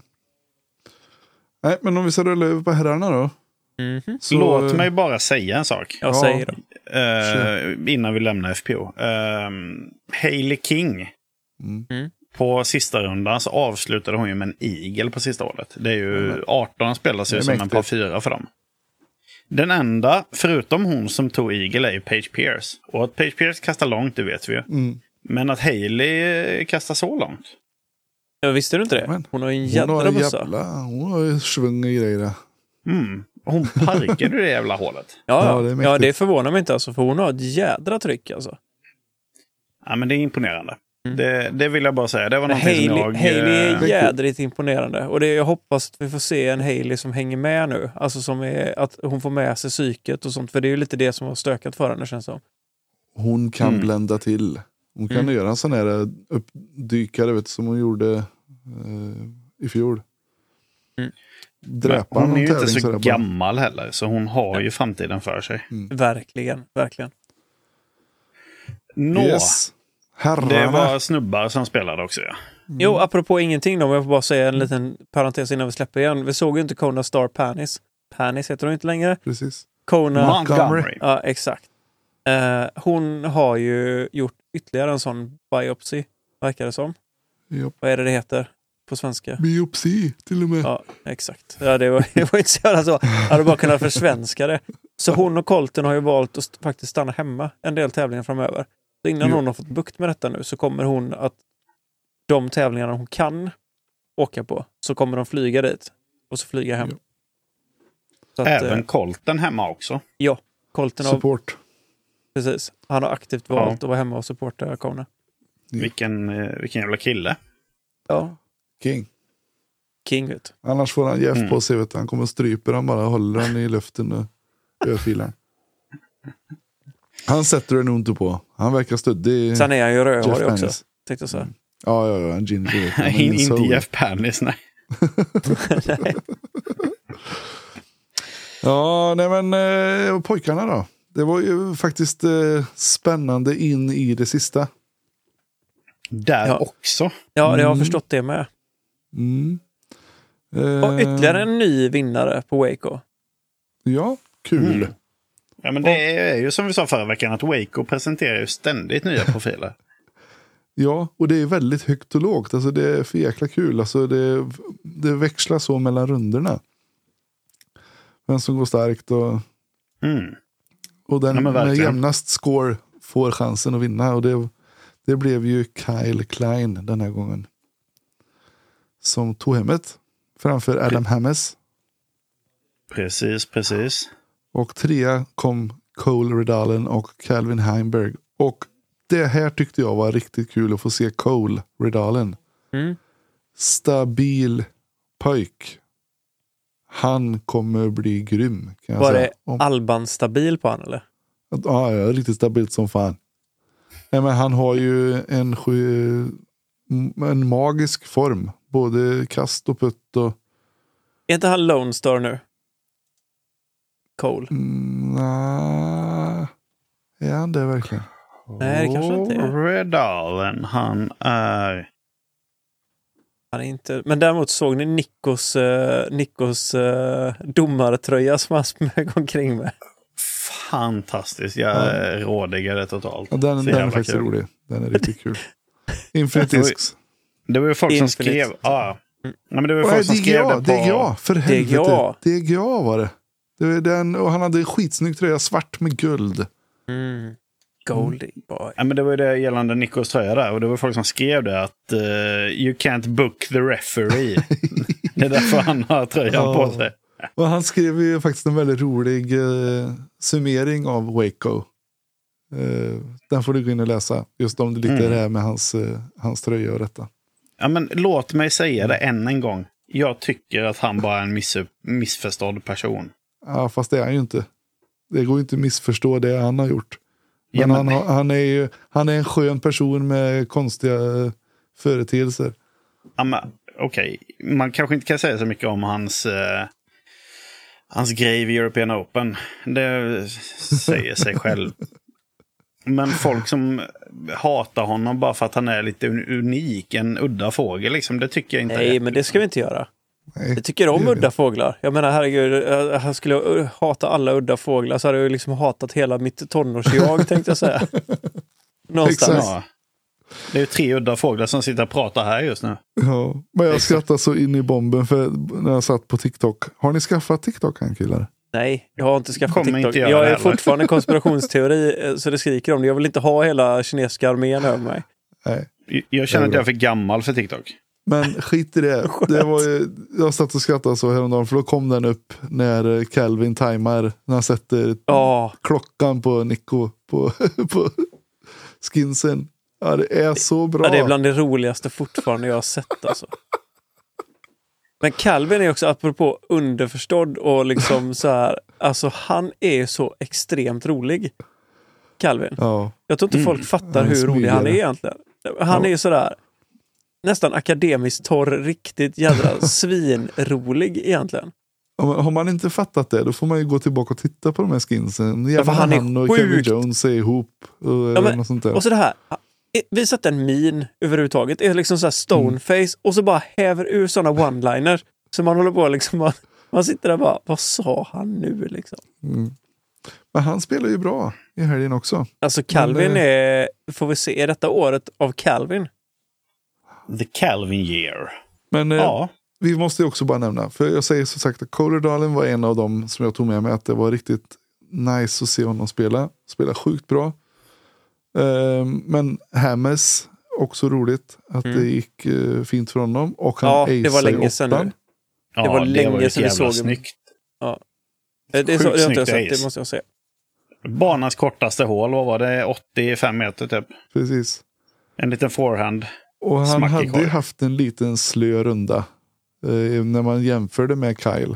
Nej, men om vi ska rulla över på herrarna då. Mm-hmm. Så, låt mig bara säga en sak. Jag säger då. Uh, innan vi lämnar F P O. Uh, Hailey King. Mm. På sista rundan så avslutade hon ju med en eagle på sista hålet. Det är ju mm. arton spelar sig som en par fyra för dem. Den enda, förutom hon som tog eagle, är ju Paige Pierce. Och att Paige Pierce kastar långt, det vet vi ju. Mm. Men att Hailey kastar så långt. Ja, visste du inte det? Men, hon har en jädra bussa. Jävla, hon har ju svung i grejer. Mm. Hon parkade det jävla hålet. Ja, ja. Ja, det, ja, det förvånar mig inte alltså, för hon har ett jädra tryck alltså. Ja, men det är imponerande. Mm. Det, det vill jag bara säga. Det var något Hailey, som jag... Hailey är jädrigt imponerande. Och det, jag hoppas att vi får se en Hailey som hänger med nu. Alltså som är att hon får med sig psyket och sånt. För det är ju lite det som har stökat för henne, känns som. Hon kan mm. blända till. Hon kan mm. göra en sån här uppdykare, vet du, som hon gjorde eh, i fjol. Mm. Dräpa hon är ju inte så gammal heller, så hon har ju framtiden för sig. Mm. Verkligen, verkligen. Nå, yes. det var snubbar som spelade också, ja. Mm. Jo, apropå ingenting då, om jag får bara säga en liten parentes innan vi släpper igen. Vi såg ju inte Kona Star Panis. Panis heter hon inte längre. Precis. Kona Montgomery. Ja, exakt. Uh, hon har ju gjort ytterligare en sån biopsi, verkar det som. Yep. Vad är det det heter på svenska? Biopsi, till och med. Ja, exakt. Ja, det var, det var inte så jävla så. Jag hade bara kunnat försvenska det. Så hon och Colton har ju valt att st- faktiskt stanna hemma en del tävlingar framöver. Så innan jo. hon har fått bukt med detta nu så kommer hon att de tävlingarna hon kan åka på, så kommer de flyga dit och så flyga hem. Så att, även eh, Colton hemma också? Ja, Colton har... Support. Precis. Han har aktivt valt ja. att vara hemma och supporta Kona. Ja. Vilken, vilken jävla kille. Ja. King. King, vet du. Annars får han Jeff mm. på sig, vet du. Han kommer stryper han bara, håller han i luften och örfilar. Han sätter den nog inte på. Han verkar stöddig. Sen är han ju rödhårig också. Tänkte jag så. Mm. Ja, ja, ja, en ginger. Ja, In, inte Jeff Panis, nej. Nej. Ja, nej men eh, pojkarna då. Det var ju faktiskt eh, spännande in i det sista. Där Ja. också. Ja, jag har Mm. förstått det med. Mm. Och ytterligare en ny vinnare på Waco. Ja, kul. Mm. Ja, men det är ju som vi sa förra veckan att Waco presenterar ju ständigt nya profiler. Ja, och det är väldigt högt och lågt. Alltså det är för jäkla kul. Alltså det, det växlar så mellan runderna. Vem som går starkt och, Mm. och den Ja, men med verkligen. jämnast score får chansen att vinna. Och det, det blev ju Kyle Klein den här gången. Som tog hemmet framför Adam Hammes. Precis, precis. Och trea kom Cole Redalen och Calvin Heimberg. Och det här tyckte jag var riktigt kul att få se Cole Redalen. Mm. Stabil pojk. Han kommer bli grym. Kan jag Var säga. det Om, Alban stabil på han eller? ja, ja, riktigt stabilt som fan. Nej, men han har ju en, sju, en magisk form. Både kast och putt och... Är inte han Lone Star nu? Cole? Mm, nah, är han det verkligen? Nej, det kanske inte är. Redalen, han är... Han är inte. Men däremot såg ni Nikos, uh, Nikos uh, domartröja som han smög omkring med. Fantastiskt. Jag är ja. rådigare totalt. Ja, den, Så den är jävla faktiskt kul. rolig. Den är riktigt kul. Infinitisks. Det var ju folk som Infinite. skrev... Ja, ja men det var ju Nej, folk som D G skrev A, det på... D G A, för helvete. D G A. D G A var det. Det var den, och han hade en skitsnygg tröja, svart med guld. Mm. Goldie boy. Ja, men det var ju det gällande Nikos tröja där. Och det var folk som skrev det att uh, you can't book the referee. Det är därför han har tröjan Ja. på sig. Och han skrev ju faktiskt en väldigt rolig eh, summering av Waco. Eh, den får du gå in och läsa. Just om det lite Mm. är det här med hans, eh, hans tröja och detta. Ja, men låt mig säga det än en gång. Jag tycker att han bara är en miss- missförstådd person. Ja, fast det är han ju inte. Det går ju inte att missförstå det han har gjort. Men, Ja, men- Han, har, han, är ju, han är en skön person med konstiga eh, företeelser. Ja, men okej. Man kanske inte kan säga så mycket om hans... Eh, hans grej vid European Open. Det säger sig själv. Men folk som hatar honom bara för att han är lite un- unik, en udda fågel, liksom, det tycker jag inte Nej, är. men det ska vi inte göra. Nej, Jag tycker om det gör vi. udda fåglar. Jag menar, herregud, jag- han skulle jag hata alla udda fåglar så hade jag ju liksom hatat hela mitt tonårsjag, tänkte jag säga. Någonstans. Exakt. Ja. Det är ju tre udda fåglar som sitter och pratar här just nu. Ja, men jag skrattar så in i bomben för när jag satt på TikTok. Har ni skaffat TikTok, han killar? Nej, jag har inte skaffat Kommer TikTok. inte göra Jag det är heller. fortfarande konspirationsteori eh, så det skriker om det. Jag vill inte ha hela kinesiska armén över mig. Nej. Jag känner Det är att jag är för gammal för TikTok. Men skit i det. det var ju, jag satt och skrattade så häromdagen för då kom den upp när Calvin tajmar. När han sätter Ja, klockan på Nico på, på skinsen. Ja, det är så bra. ja, det är bland det roligaste fortfarande jag har sett alltså. Men Calvin är också apropå underförstådd och liksom så här, alltså han är så extremt rolig. Calvin. Ja, Jag tror inte Mm. folk fattar Han är hur rolig han är smygare. egentligen. Han Ja. är ju sådär nästan akademiskt torr, riktigt jädra svinrolig egentligen. Om- har man inte fattat det, då får man ju gå tillbaka och titta på de här skinsen. Gärna för han är han och sjukt- Kevin Jones är ihop. Och, Ja, men- något sånt där. Och så det här, visat en min överhuvudtaget, är liksom så här stoneface Mm. och så bara häver ur sådana one-liners. Så man håller på liksom, man, man sitter där bara, vad sa han nu liksom? Mm. Men han spelar ju bra i helgen också. Alltså Calvin Men, är, får vi se, är detta året av Calvin? The Calvin year. Men eh, Ja. vi måste ju också bara nämna, för jag säger som sagt att Colerdalen var en av dem som jag tog med mig, att det var riktigt nice att se honom spela. Spela sjukt bra. Eh, men Hammes, också roligt att Mm. det gick eh, fint för honom. Och han Ja, det var aceade länge sedan åttan. nu. Ja, Det var länge ju sedan vi jävla såg- snyggt. Det, det, är så, Sjukt det har inte jag snyggt sett, ace. det måste jag säga. Banans kortaste hål, vad var det? åttiofem meter typ. Precis. En liten forehand. Och han Smack i hade korg. ju haft en liten slö runda eh, när man jämförde med Kyle.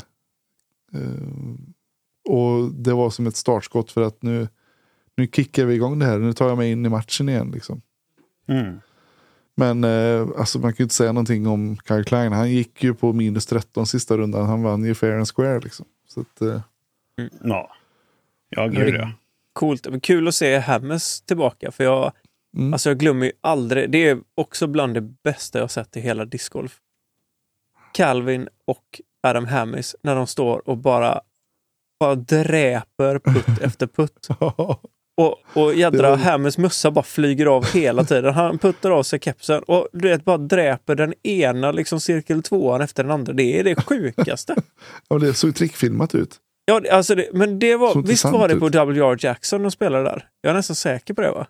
Eh, och det var som ett startskott för att nu, nu kickar vi igång det här. Nu tar jag mig in i matchen igen. Liksom. Mm. Men eh, alltså man kan ju inte säga någonting om Kyle Klein. Han gick ju på minus tretton sista rundan. Han vann ju fair and square liksom. Så att, eh. mm. Ja, ja gud ja. Coolt. Kul att se Hammes tillbaka. För jag, mm. alltså jag glömmer ju aldrig. Det är också bland det bästa jag sett i hela discgolf. Calvin och Adam Hammes när de står och bara, bara dräper putt efter putt. Och, och jädra Hammes mössa bara flyger av hela tiden. Han puttar av sig kepsen och du vet, bara dräper den ena liksom cirkel tvåan efter den andra. Det är det sjukaste. Ja, det såg trickfilmat ut. Ja, alltså det, men det var, visst var det på ut. W R Jackson de spelade där? Jag är nästan säker på det, va?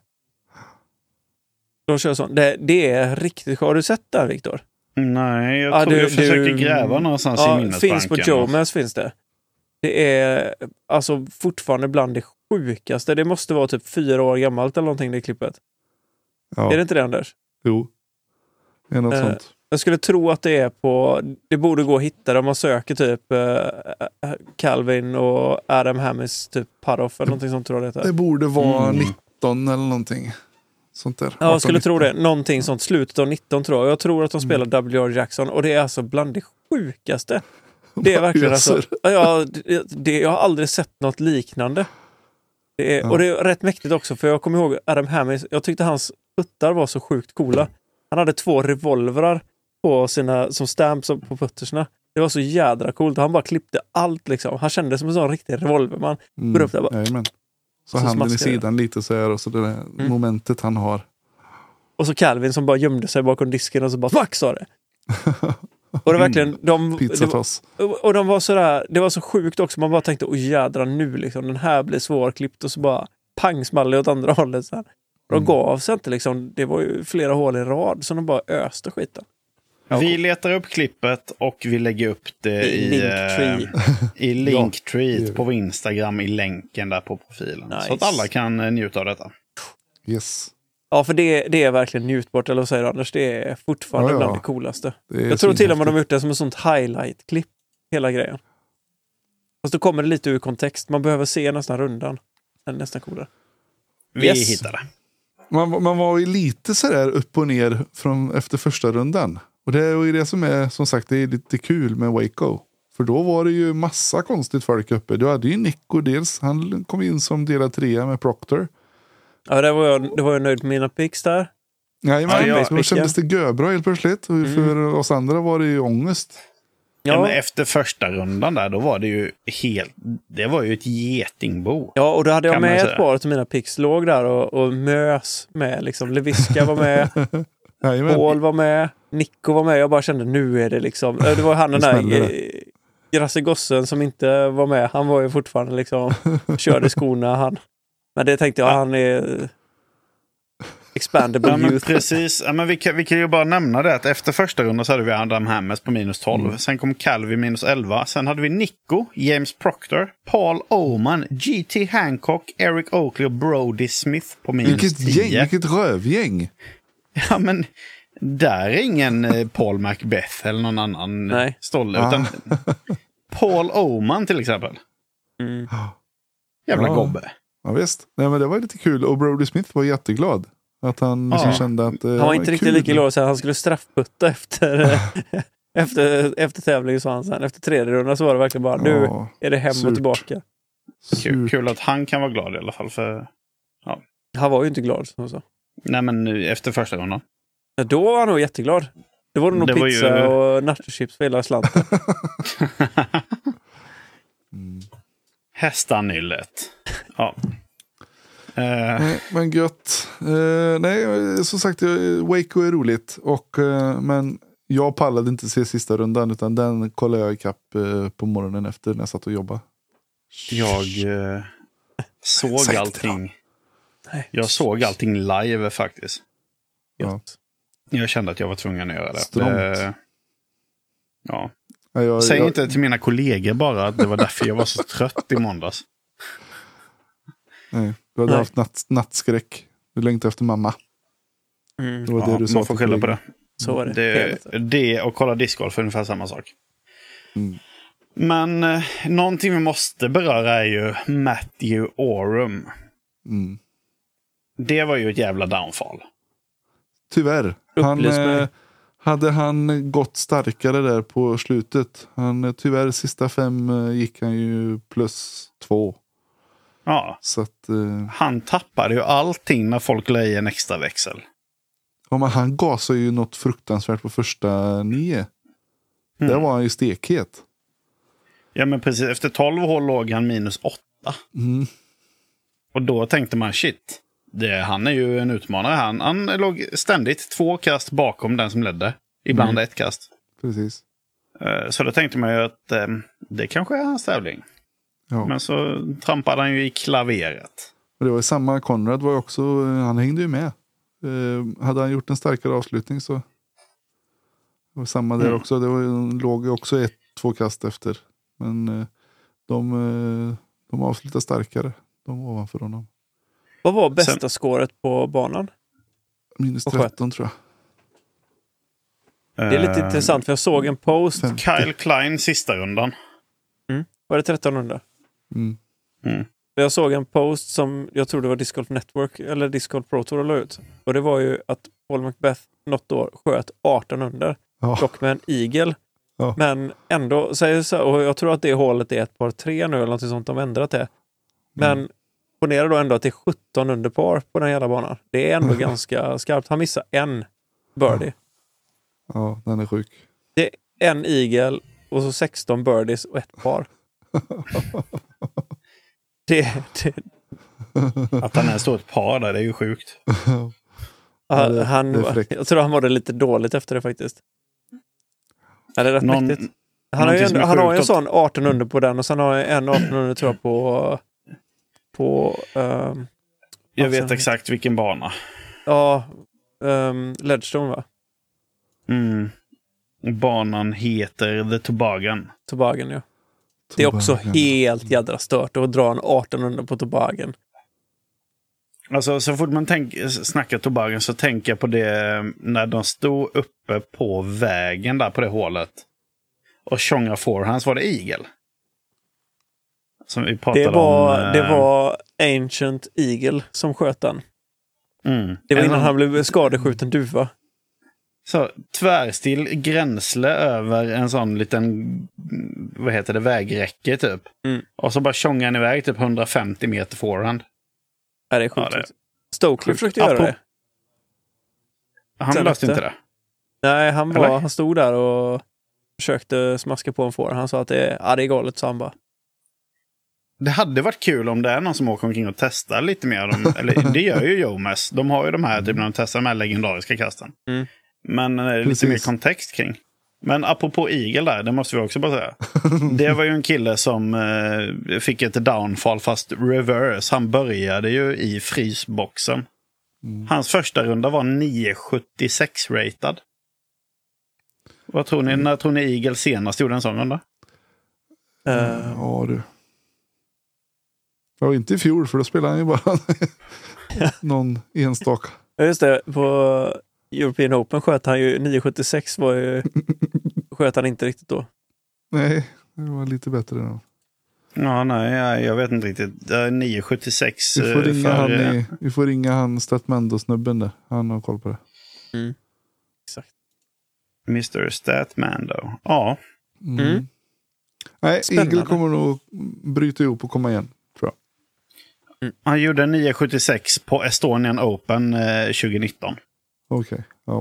De kör sånt. Det, det är riktigt. Har du sett det, Viktor? Nej, jag tror ja, du, jag försöker du, gräva någonstans ja, i minnesbanken. Finns på Jomas finns det. Det är alltså fortfarande bland det sjukaste. Det måste vara typ fyra år gammalt eller någonting, det klippet. Ja. Är det inte det, Anders? Jo. Det är något uh, sånt. Jag skulle tro att det är på... Det borde gå att hitta det om man söker typ uh, Calvin och Adam Hammes typ Paroff eller någonting sånt, tror jag det heter. Det borde vara mm. nitton eller någonting. Sånt där. Ja, jag skulle tro det. Någonting sånt. Slutet av nitton tror jag. Jag tror att de spelar mm. W R Jackson och det är alltså bland det sjukaste. Det är verkligen alltså... Ja, det, det, jag har aldrig sett något liknande. Det är, ja. Och det är rätt mäktigt också, för jag kommer ihåg Adam Hammes. Jag tyckte hans puttar var så sjukt coola. Han hade två revolvrar på sina, som stamps på puttersna. Det var så jädra coolt. Han bara klippte allt liksom. Han kände som en sån riktig revolverman. Mm. Går upp där bara... Så, så handen i sidan lite så här och så det där mm. momentet han har. Och så Calvin som bara gömde sig bakom disken och så bara fuck, sa det. Och det verkligen de, Pizzatoss. Och de var så där, det var så sjukt också. Man bara tänkte, åh jädra nu liksom, den här blir svårklippt, och så bara pang small åt andra hållet så här. Och de mm. gav sig inte liksom, det var ju flera hål i rad så de bara öste skiten. Ja, vi letar upp klippet och vi lägger upp det i, i Linktree, i Linktree ja, på vår Instagram, i länken där på profilen. Nice. Så att alla kan njuta av detta. Yes. Ja, för det, det är verkligen njutbart, eller vad säger du, Anders? Det är fortfarande ja, ja. bland det coolaste. Det jag tror till och med de har gjort det som en sånt highlight-klipp, hela grejen. Fast då kommer det lite ur kontext. Man behöver se nästan rundan. Den är nästan coolare. Vi yes. hittar det. Man, man var ju lite sådär upp och ner från, efter första rundan. Och det är ju det som är, som sagt, det är lite kul med Waco. För då var det ju massa konstigt folk uppe. Du hade ju Nico dels. Han kom in som delad trea med Proctor. Ja, det var jag, det var jag nöjd med mina picks där. Nej, men ja, då kändes det göbra helt plötsligt. Och mm. för oss andra var det ju ångest. Ja. Ja, men efter första rundan där, då var det ju helt... Det var ju ett getingbo. Ja, och då hade jag med ett par av mina picks. Låg där och, och mös med. Liksom. Leviska var med. Paul var med. Nico var med. Jag bara kände, nu är det liksom... Det var han den där... Grasse Gossen som inte var med. Han var ju fortfarande liksom... Körde skorna, han... Men det tänkte jag, ja. Han är expandable ja, men youth. Precis, ja, men vi, kan, vi kan ju bara nämna det att efter första rundan så hade vi Adam Hammes på minus tolv. Mm. Sen kom Calvin minus elva. Sen hade vi Nico, James Proctor, Paul Oman, G T Hancock, Eric Oakley och Brody Smith på minus vilket tio. Gäng, vilket rövgäng. Ja, men där är ingen Paul Macbeth eller någon annan Nej. stolle. Ah. Utan Paul Oman till exempel. Mm. Jävla ja. gobbe. Ja visst, nej, men det var lite kul. Och Brody Smith var jätteglad. Att han liksom ja. kände att... Eh, han var inte riktigt lika glad så han skulle straffputta efter, efter, efter tävling, sa han sen. Efter tredje rundan så var det verkligen bara, nu ja, är det hem surt. och tillbaka. Kul, kul att han kan vara glad i alla fall. För, ja. Han var ju inte glad, som så. Nej, men nu, efter första rundan. Ja, då var han nog jätteglad. Det var nog det pizza var ju... och nachochips för hela slanten. mm. Hästanyllet. Ja. Uh. Nej, men gött. Uh, nej, som sagt, Waco är roligt. Och, uh, men jag pallade inte se sista rundan, utan den kollade jag i kapp uh, på morgonen efter när jag satt och jobbade. Jag uh, såg allting. Jag såg allting live faktiskt. Ja. Jag kände att jag var tvungen att göra det. Strångt. det ja. Ja, jag, Säg jag, inte till mina kollegor bara att det var därför jag var så trött i måndags. Nej, du hade Nej. haft natt, nattskräck. Du längtade efter mamma. Mm. Det var det ja, du sa. Man får skylla på det. Så var det. Det, det och kolla discgolf är ungefär samma sak. Mm. Men eh, någonting vi måste beröra är ju Matthew Orum. Mm. Det var ju ett jävla downfall. tyvärr. Han, Upplys mig. eh, hade han gått starkare där på slutet. Han, eh, tyvärr sista fem eh, gick han ju plus två. Ja, Så att, eh, han tappade ju allting när folk la i en extra växel. ja, men han gasade ju något fruktansvärt på första nio. Mm. Där var han ju stekhet. Ja, men precis. Efter tolv hål låg han minus åtta. Mm. Och då tänkte man, shit, det, han är ju en utmanare. Han, han låg ständigt två kast bakom den som ledde. Ibland Mm. ett kast. Precis. Eh, Så då tänkte man ju att eh, det kanske är hans tävling. Ja. Men så trampade han ju i klaveret. Och det var ju samma, Konrad var ju också, han hängde ju med. Eh, hade han gjort en starkare avslutning så det var samma där Mm. också. Det var, ju- låg ju också ett, två kast efter. Men eh, de, eh, de avslutade starkare. De var ovanför honom. Vad var bästa scoret på banan? Minus Och sköt. tretton tror jag. Det är lite Eh, intressant för jag såg en post. Fem. Kyle Klein sista rundan. Var det trettonhundra? Mm. Mm. Jag såg en post som jag tror det var Disc Golf Network eller Disc Golf Pro Tour la ut. Och det var ju att Paul Macbeth något år sköt arton under. Ja. Dock med en eagle. Ja. Men ändå, säger så, och jag tror att det hålet är ett par tre nu eller något sånt, de har ändrat det. Men Mm. ponera då ändå att det är sjutton under par på den jävla banan. Det är ändå ganska skarpt. Han missar en birdie. Ja, den är sjuk. Det är en eagle och så sexton birdies och ett par. det, det, Att han är stort par där, det är ju sjukt. Ja, det- han, det är fräckt. jag tror han mådde lite dåligt efter det faktiskt. Ja, det är rätt Någon- mäktigt. Han har ju, någonting som ändå, är han har ju en sjukt sån arton under på den och sen har jag en arton under tror jag på på um, Jag vet alltså- exakt vilken bana. ja um, Ledgestone va? Mm. Banan heter The Toboggan. Toboggan ja. Det är också Toboggan. helt jädra stört att dra en arton under på Toboggan. Alltså så fort man tänk, snackar Toboggan så tänker jag på det när de stod uppe på vägen där på det hålet. Och tjonga forehands, var det Eagle? Som vi pratade Det var, om. eh, det var Ancient Eagle som sköt den. Mm. Det var En innan sån- han blev skadeskjuten duva. Så tvärstill gränsle över en sån liten, vad heter det, vägräcke typ. Mm. Och så bara tjongar han iväg typ hundrafemtio meter forehand. Ja, det är sjukt. Ja, det är Stokely sjukt. försökte göra Apropå- det. Han Sen löste efter. inte det. Nej, han, var, Eller? han stod där och försökte smaska på en får. Han sa att det är, ja, det är galet, sa han bara. Det hade varit kul om det är någon som åker omkring och testar lite mer. Om, eller det gör ju Jomes. De har ju de här, typ när de testar de här legendariska kasten. Mm. Men eh, lite Precis. mer kontext kring. Men apropå Eagle där, det måste vi också bara säga. Det var ju en kille som eh, fick ett downfall fast reverse. Han började ju i frysboxen. Hans första runda var nio sjuttiosex ratad. Vad tror ni? När tror ni Eagle senast gjorde en sån runda? Eh, Ja du. Ja, inte i fjol för då spelade han ju bara någon enstaka. Ja, just det. På European Open sköt han ju nio sjuttiosex var ju sköt han inte riktigt då. Nej, det var lite bättre då. Ja, nej, nej, jag vet inte riktigt. Det är nio sjuttiosex. Vi får eh, ringa för, han, eh, i, vi får ringa han Statmando-snubben där. Han har koll på det. Mm. Exakt. mister Statmando. Ja, Mm. Mm. Nej, Spännande. Eagle kommer nog bryta ihop och komma igen, tror jag. han gjorde nio sjuttiosex på Estonian Open eh, tjugonitton. Okej, ja.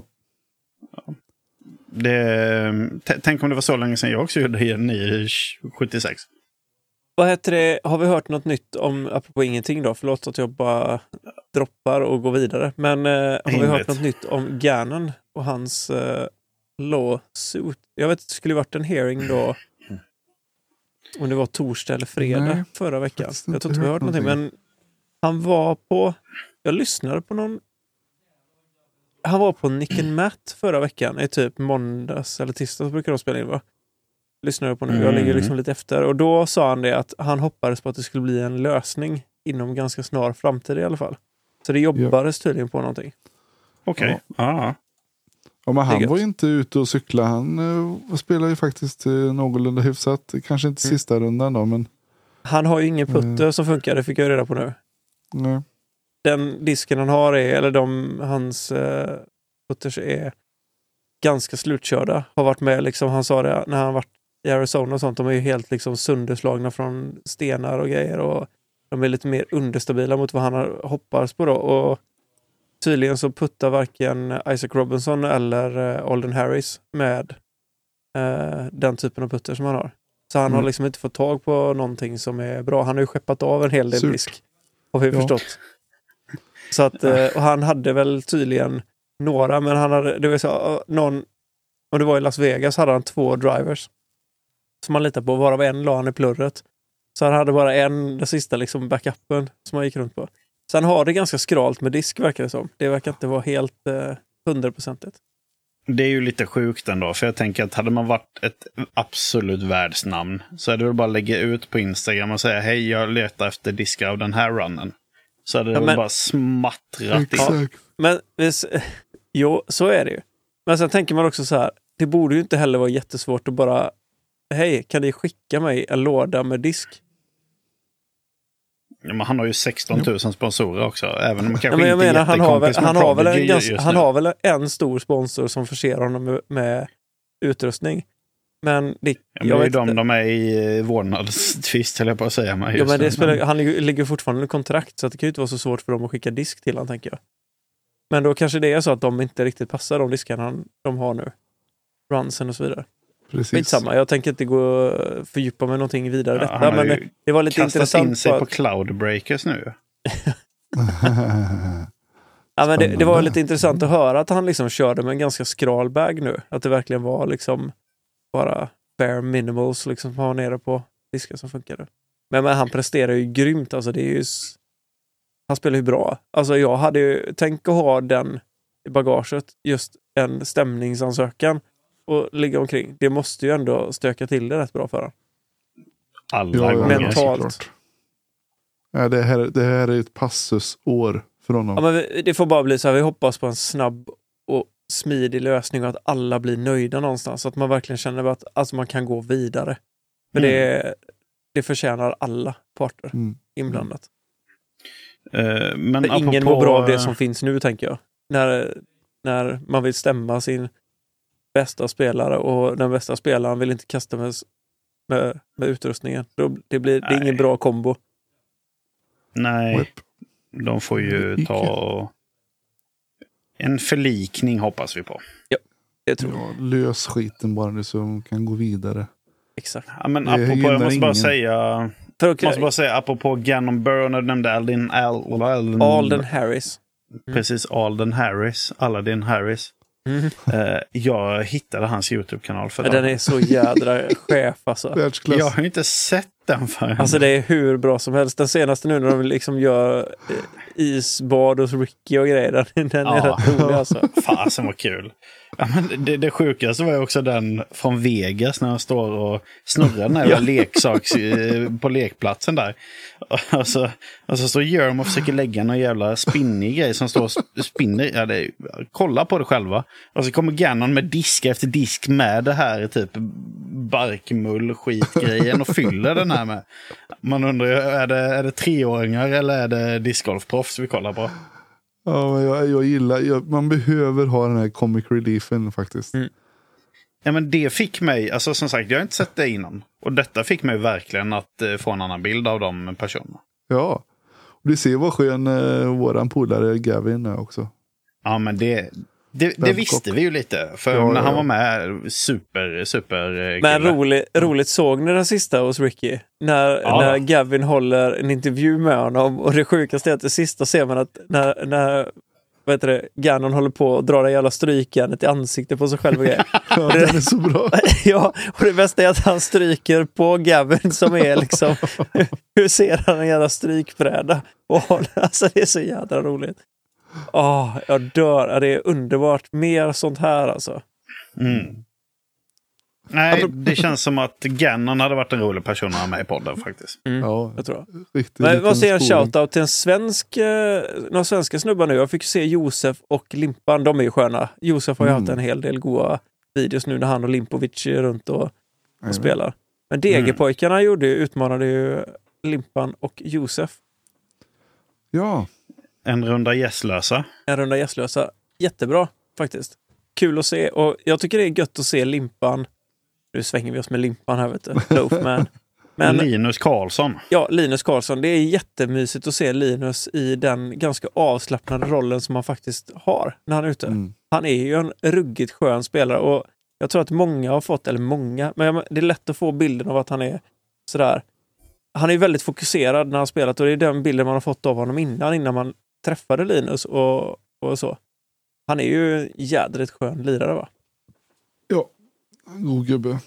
Det, t- tänk om det var så länge sedan jag också gjorde nio sjuttiosex. Vad heter det? Har vi hört något nytt om, apropå ingenting då, förlåt att jag bara droppar och går vidare. Men eh, har vi Rimligt. hört något nytt om Gannon och hans eh, lawsuit? Jag vet, det skulle varit en hearing då, om det var torsdag eller fredag Nej, förra veckan. faktiskt Jag inte tror inte vi har hört hört någonting, men han var på, jag lyssnade på någon, han var på Nick and Matt förra veckan, i typ måndags eller tisdags brukar de spela in va? Lyssnar jag på nu. Jag Mm. ligger liksom lite efter. Och då sa han det att han hoppades på att det skulle bli en lösning inom ganska snar framtid i alla fall. Så det jobbades tydligen på någonting. Okej. Ja. Ja, men Det är han gött. var ju inte ute och cykla. Han uh, spelar ju faktiskt uh, någorlunda hyfsat. Kanske inte Mm. sista rundan då, men Han har ju ingen putter Mm. som funkar, det fick jag reda på nu. nej. Den disken han har är, eller de, hans eh, putters är ganska slutkörda. Har varit med, liksom, han sa det när han varit i Arizona och sånt, de är ju helt liksom sönderslagna från stenar och grejer och de är lite mer understabila mot vad han har hoppats på då. Och tydligen så puttar varken Isaac Robinson eller uh, Alden Harris med uh, den typen av putter som han har. Så han mm. har liksom inte fått tag på någonting som är bra. Han har ju skeppat av en hel del Surt. disk. Har vi Ja. förstått. Så att, uh, och han hade väl tydligen några, men han hade, det var så, uh, någon, och det var i Las Vegas hade han två drivers som han litade på, varav en la han i plurret. Så han hade bara en, den sista liksom backupen som han gick runt på. Så han har det ganska skralt med disk, verkar det som. Det verkar inte vara helt hundraprocentigt. Eh, det är ju lite sjukt ändå, för jag tänker att hade man varit ett absolut världsnamn så är det väl bara att lägga ut på Instagram och säga hej, jag letar efter diskar av den här runnen. Så hade det ja, väl men, bara smattrat in. Exakt. Men vis, jo, så är det ju. Men sen tänker man också så här, det borde ju inte heller vara jättesvårt att bara hej, kan ni skicka mig en låda med disk? Ja, men han har ju sexton tusen sponsorer också. Även om man kanske ja, men jag inte menar, han har, väl, han, har väl en ganska, han har väl en stor sponsor som förser honom med, med utrustning. Men det, ja, men jag det är vet de, inte. de är i vårdnadstvist, eller jag på att säga. Ja, men det spelar, han ligger, ligger fortfarande i kontrakt, så att det kan ju inte vara så svårt för dem att skicka disk till han, tänker jag. Men då kanske det är så att de inte riktigt passar de diskarna han, de har nu. Runsen och så vidare. Precis. Skitsamma, jag tänker inte gå fördjupa mig någonting vidare i Ja, detta, han har men ju det, det var lite kastat intressant. in sig på på att, Cloudbreakers nu. ja, men det, det var lite intressant att höra att han liksom körde med en ganska skral bag nu. Att det verkligen var liksom bara bare minimals liksom som har nere på diskar som funkade. Men, men han presterar ju grymt, alltså det är ju s- han spelar ju bra. Alltså jag hade ju tänkt att ha den i bagaget, just en stämningsansökan och ligga omkring. Det måste ju ändå stöka till det rätt bra för honom. Alla Ja, ja, gånger. mentalt. såklart. Ja, det, här, det här är ett passusår för honom. Ja, men vi- det får bara bli så här, vi hoppas på en snabb och smidig lösning och att alla blir nöjda någonstans. Så att man verkligen känner att alltså, man kan gå vidare. För Mm. det, det förtjänar alla parter Mm. inblandat. Eh, men För ingen apropå- mår bra av det som finns nu, tänker jag. När, när man vill stämma sin bästa spelare och den bästa spelaren vill inte kasta med, med, med utrustningen. Då, det, blir, det är ingen Nej. bra kombo. Nej, Whip. de får ju Icke. ta en förlikning, hoppas vi på. Det tror jag. Ja, lös skiten bara nu så de kan gå vidare. Exakt. Ja, men Det apropå, gynnar jag måste bara ingen. säga... För att, Jag måste bara säga, apropå Gannon Burr, när du nämnde Alden, Al, Alden, Alden Harris. precis, Alden Harris, Aladdin Harris. Mm. Eh, jag hittade hans YouTube-kanal för Ja, det. den är så jädra chef alltså. Världsklass. Jag har ju inte sett den förrän. Alltså det är hur bra som helst. Den senaste nu när de liksom gör eh, isbad hos Ricky och grejer. Den, den är Ja. rätt rolig alltså. Fasen var kul. Ja, men det, det sjukaste var ju också den från Vegas när han står och snurrar den här Ja. leksaks eh, på lekplatsen där. Och så, och så står Jerm och försöker lägga någon jävla spinnig grej som står och sp- spinner. Ja, det är, kolla på det själva. Och så kommer Gannon med disk efter disk med det här typ barkmull skitgrejen och fyller den här med. Man undrar ju, är det, är det treåringar eller är det discgolfproffs vi kollar på? Ja, men jag, jag gillar, jag, man behöver ha den här comic reliefen faktiskt. Mm. Ja, men det fick mig, alltså som sagt, jag har inte sett det innan. Och detta fick mig verkligen att eh, få en annan bild av de personerna. Ja, och du ser vad skön eh, våran polare Gavin är också. Ja, men det, det, det Babcock. visste vi ju lite. För Ja, när ja, han ja. var med, super, super eh, Men kille. roligt, roligt såg ni den sista hos Ricky? När, Ja. när Gavin håller en intervju med honom. Och det sjukaste är att det sista ser man att när, när vad heter det, Gannon håller på att dra det jävla strykjärnet i ansiktet på sig själv och grejer. Ja, den är så bra. Ja, och det bästa är att han stryker på Gavin som är liksom hur ser han en jävla strykbräda? Och alltså det är så jävla roligt. Åh, jag dör. Ja, det är underbart. Mer sånt här alltså. Mm. Nej, det känns som att Gannon hade varit en rolig person att ha med i podden faktiskt. Mm, Ja, jag tror jag. riktigt Men liten vad säger en skoling. shoutout till en svensk, eh, några svenska snubbar nu. Jag fick se Josef och Limpan, de är ju sköna. Josef har ju Mm. haft en hel del goda videos nu när han och Limpovic är runt och, och Jajamän. spelar. Men D G-pojkarna gjorde, ju- utmanade ju Limpan och Josef. Ja, En runda gästlösa. En runda gästlösa. Jättebra. faktiskt. Kul att se. Och jag tycker det är gött att se Limpan. Nu svänger vi oss med Limpan här, vet du. Loafman. Men, Linus Karlsson. Ja, Linus Karlsson. Det är jättemysigt att se Linus i den ganska avslappnade rollen som han faktiskt har när han är ute. Mm. Han är ju en ruggigt skön spelare och jag tror att många har fått, eller många, men det är lätt att få bilden av att han är sådär. Han är väldigt fokuserad när han spelat och det är den bilden man har fått av honom innan, innan man träffade Linus och, och så. Han är ju jädrigt skön lirare, va? Ja, god gubbe.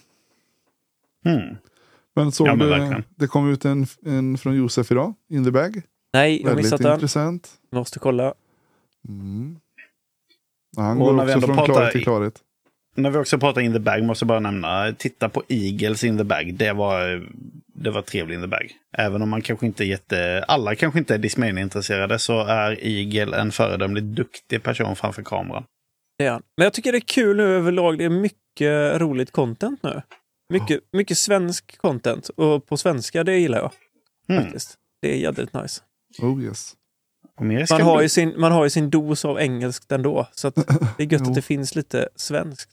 Mm. Men så ja, men det, det kom ut en, en från Josef idag, In the Bag. Nej, jag har missat den. Intressant. Måste kolla. Mm. Ja, han och går när också vi från klarhet till klarhet. När vi också pratar In the Bag måste jag bara nämna, titta på Eagles In the Bag. Det var, det var trevligt In the Bag. Även om man kanske inte är jätte, alla kanske inte är Discmania-intresserade så är Eagle en föredömligt duktig person framför kameran. Det är han. Men jag tycker det är kul nu överlag. Det är mycket roligt content nu. Mycket, mycket svensk content. Och på svenska, det gillar jag. Mm. Faktiskt. Det är jävligt nice. Oh yes. Man har, ju sin, man har ju sin dos av engelskt ändå. Så att det är gött att det finns lite svenskt.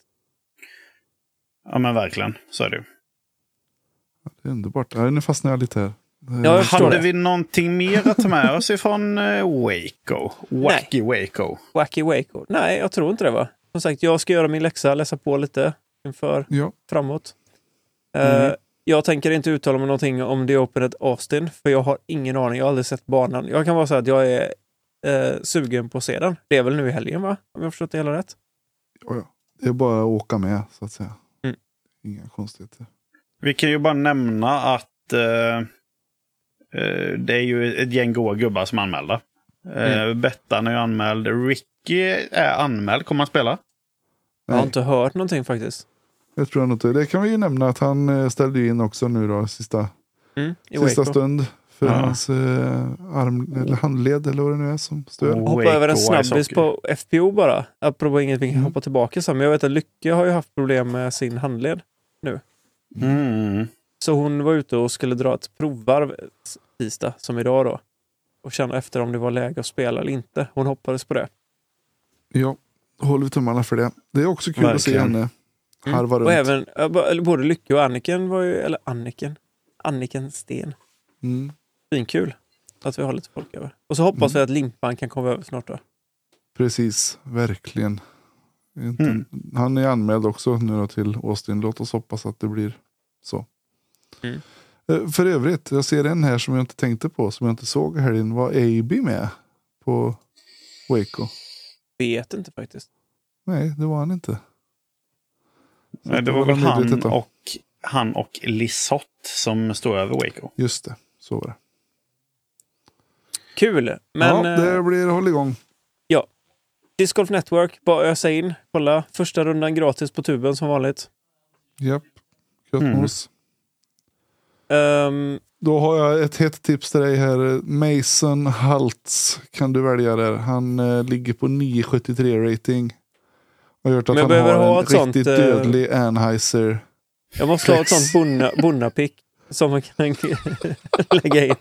Ja men verkligen, så är det. Det är underbart. Ja, nu fastnar jag lite här. Ja, hade vi någonting mer att ta med oss ifrån uh, Waco? Wacky Nej. Waco. Wacky Waco. Nej, jag tror inte det, va? Som sagt, jag ska göra min läxa, läsa på lite inför ja. framåt. Mm. Uh, jag tänker inte uttala mig någonting om The Open at Austin, för jag har ingen aning, jag har aldrig sett banan. Jag kan bara säga att jag är uh, sugen på att se den. Det är väl nu i helgen, va? Om jag har förstått det hela rätt. Ja, ja. Det är bara att åka med, så att säga. Mm. Inga konstigheter. Vi kan ju bara nämna att uh, uh, det är ju ett gäng goa gubbar som anmälda. Uh, mm. Bettan är ju anmäld. Ricky är anmäld. Kommer han spela? Jag har inte hört någonting faktiskt. Jag tror inte. Det kan vi ju nämna att han ställde in också nu då, sista, mm, sista stund för ja. hans eh, arm, eller handled eller vad det nu är som stör. Oh, hoppa över en snabbis på F P O bara. Apropå inget vi kan mm. hoppa tillbaka sen. Men jag vet att Lycke har ju haft problem med sin handled nu. Mm. Så hon var ute och skulle dra ett provvarv tisdag som idag då. Och känna efter om det var läge att spela eller inte. Hon hoppades på det. Ja, håller vi tummarna för det. Det är också kul Verkligen. Att se henne harva mm. runt. Och även, både Lycke och Anniken var ju, eller Anniken, Anniken Sten. Mm. Finkul att vi har lite folk över. Och så hoppas mm. vi att Limpan kan komma över snart då. Precis, verkligen. Mm. Han är anmäld också nu då till Austin. Låt oss hoppas att det blir så. Mm. För övrigt, jag ser en här som jag inte tänkte på, som jag inte såg här in. Var A B med på Waco? Vet inte faktiskt. Nej, det var han inte. Så Nej, det var, var väl han och, han och Lisotte som står över Waco. Just det, så var det. Kul, men... Ja, det blir håll igång. Ja. Disc Golf Network, bara ösa in. Kolla, första rundan gratis på tuben som vanligt. Japp, gött mm. mos. Um, Då har jag ett hett tips till dig här. Mason Haltz kan du välja där. Han eh, ligger på nio komma sjuttiotre rating. Jag har hört att han har en ha riktigt sånt, dödlig uh, Anheuser. Jag måste ha ett sånt bonna, bonnapick som man kan lägga in.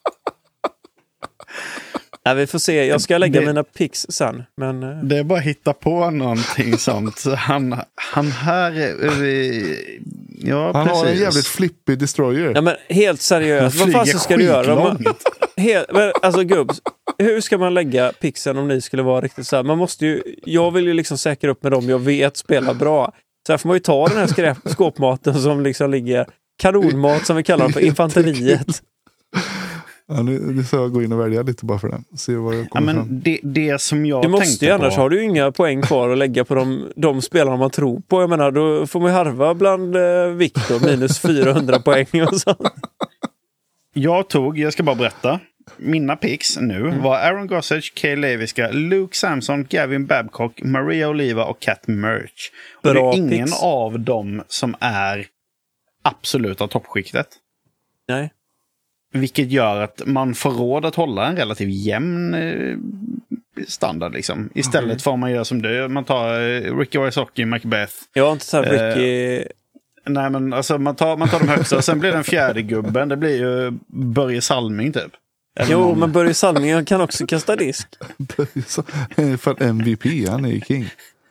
Nej, vi får se. Jag ska lägga det, mina picks sen. Men, uh... det är bara att hitta på någonting sånt. Han, han här... Uh, ja, han precis. har en jävligt flippig destroyer. Ja, men helt seriöst. Vad fan ska du göra? Man, helt, men, alltså gubbs, hur ska man lägga pixen om ni skulle vara riktigt så här? Man måste ju, jag vill ju liksom säkra upp med dem jag vet spelar bra. Så här får man ju ta den här skräp, skåpmaten som liksom ligger, kanonmat som vi kallar den för, infanteriet. Ja, nu, nu ska jag gå in och välja lite bara för den. Se vad jag kommer ja, men fram. Det, det som jag du måste tänkte ju, annars på... har du ju inga poäng kvar att lägga på de, de spelarna man tror på. Jag menar, då får man ju harva bland eh, Victor minus fyrahundra poäng och sånt. Jag tog, jag ska bara berätta. Mina picks nu mm. var Aaron Gossage, Kay Leviska, Luke Samson, Gavin Babcock, Maria Oliva och Kat Merch. Och det är ingen picks. Av dem som är absoluta toppskiktet. Nej. Vilket gör att man får råd att hålla en relativt jämn eh, standard liksom. Istället mm. för om man gör som du. Man tar eh, Ricky Wysocki, Macbeth. Jag har inte tagit Ricky... Eh, nej men alltså man tar, man tar de högsta. Sen blir den fjärde gubben. Det blir ju Börje Salming typ. Eller jo, någon... men Börje Salming kan också kasta disk. För M V P, han är ju king.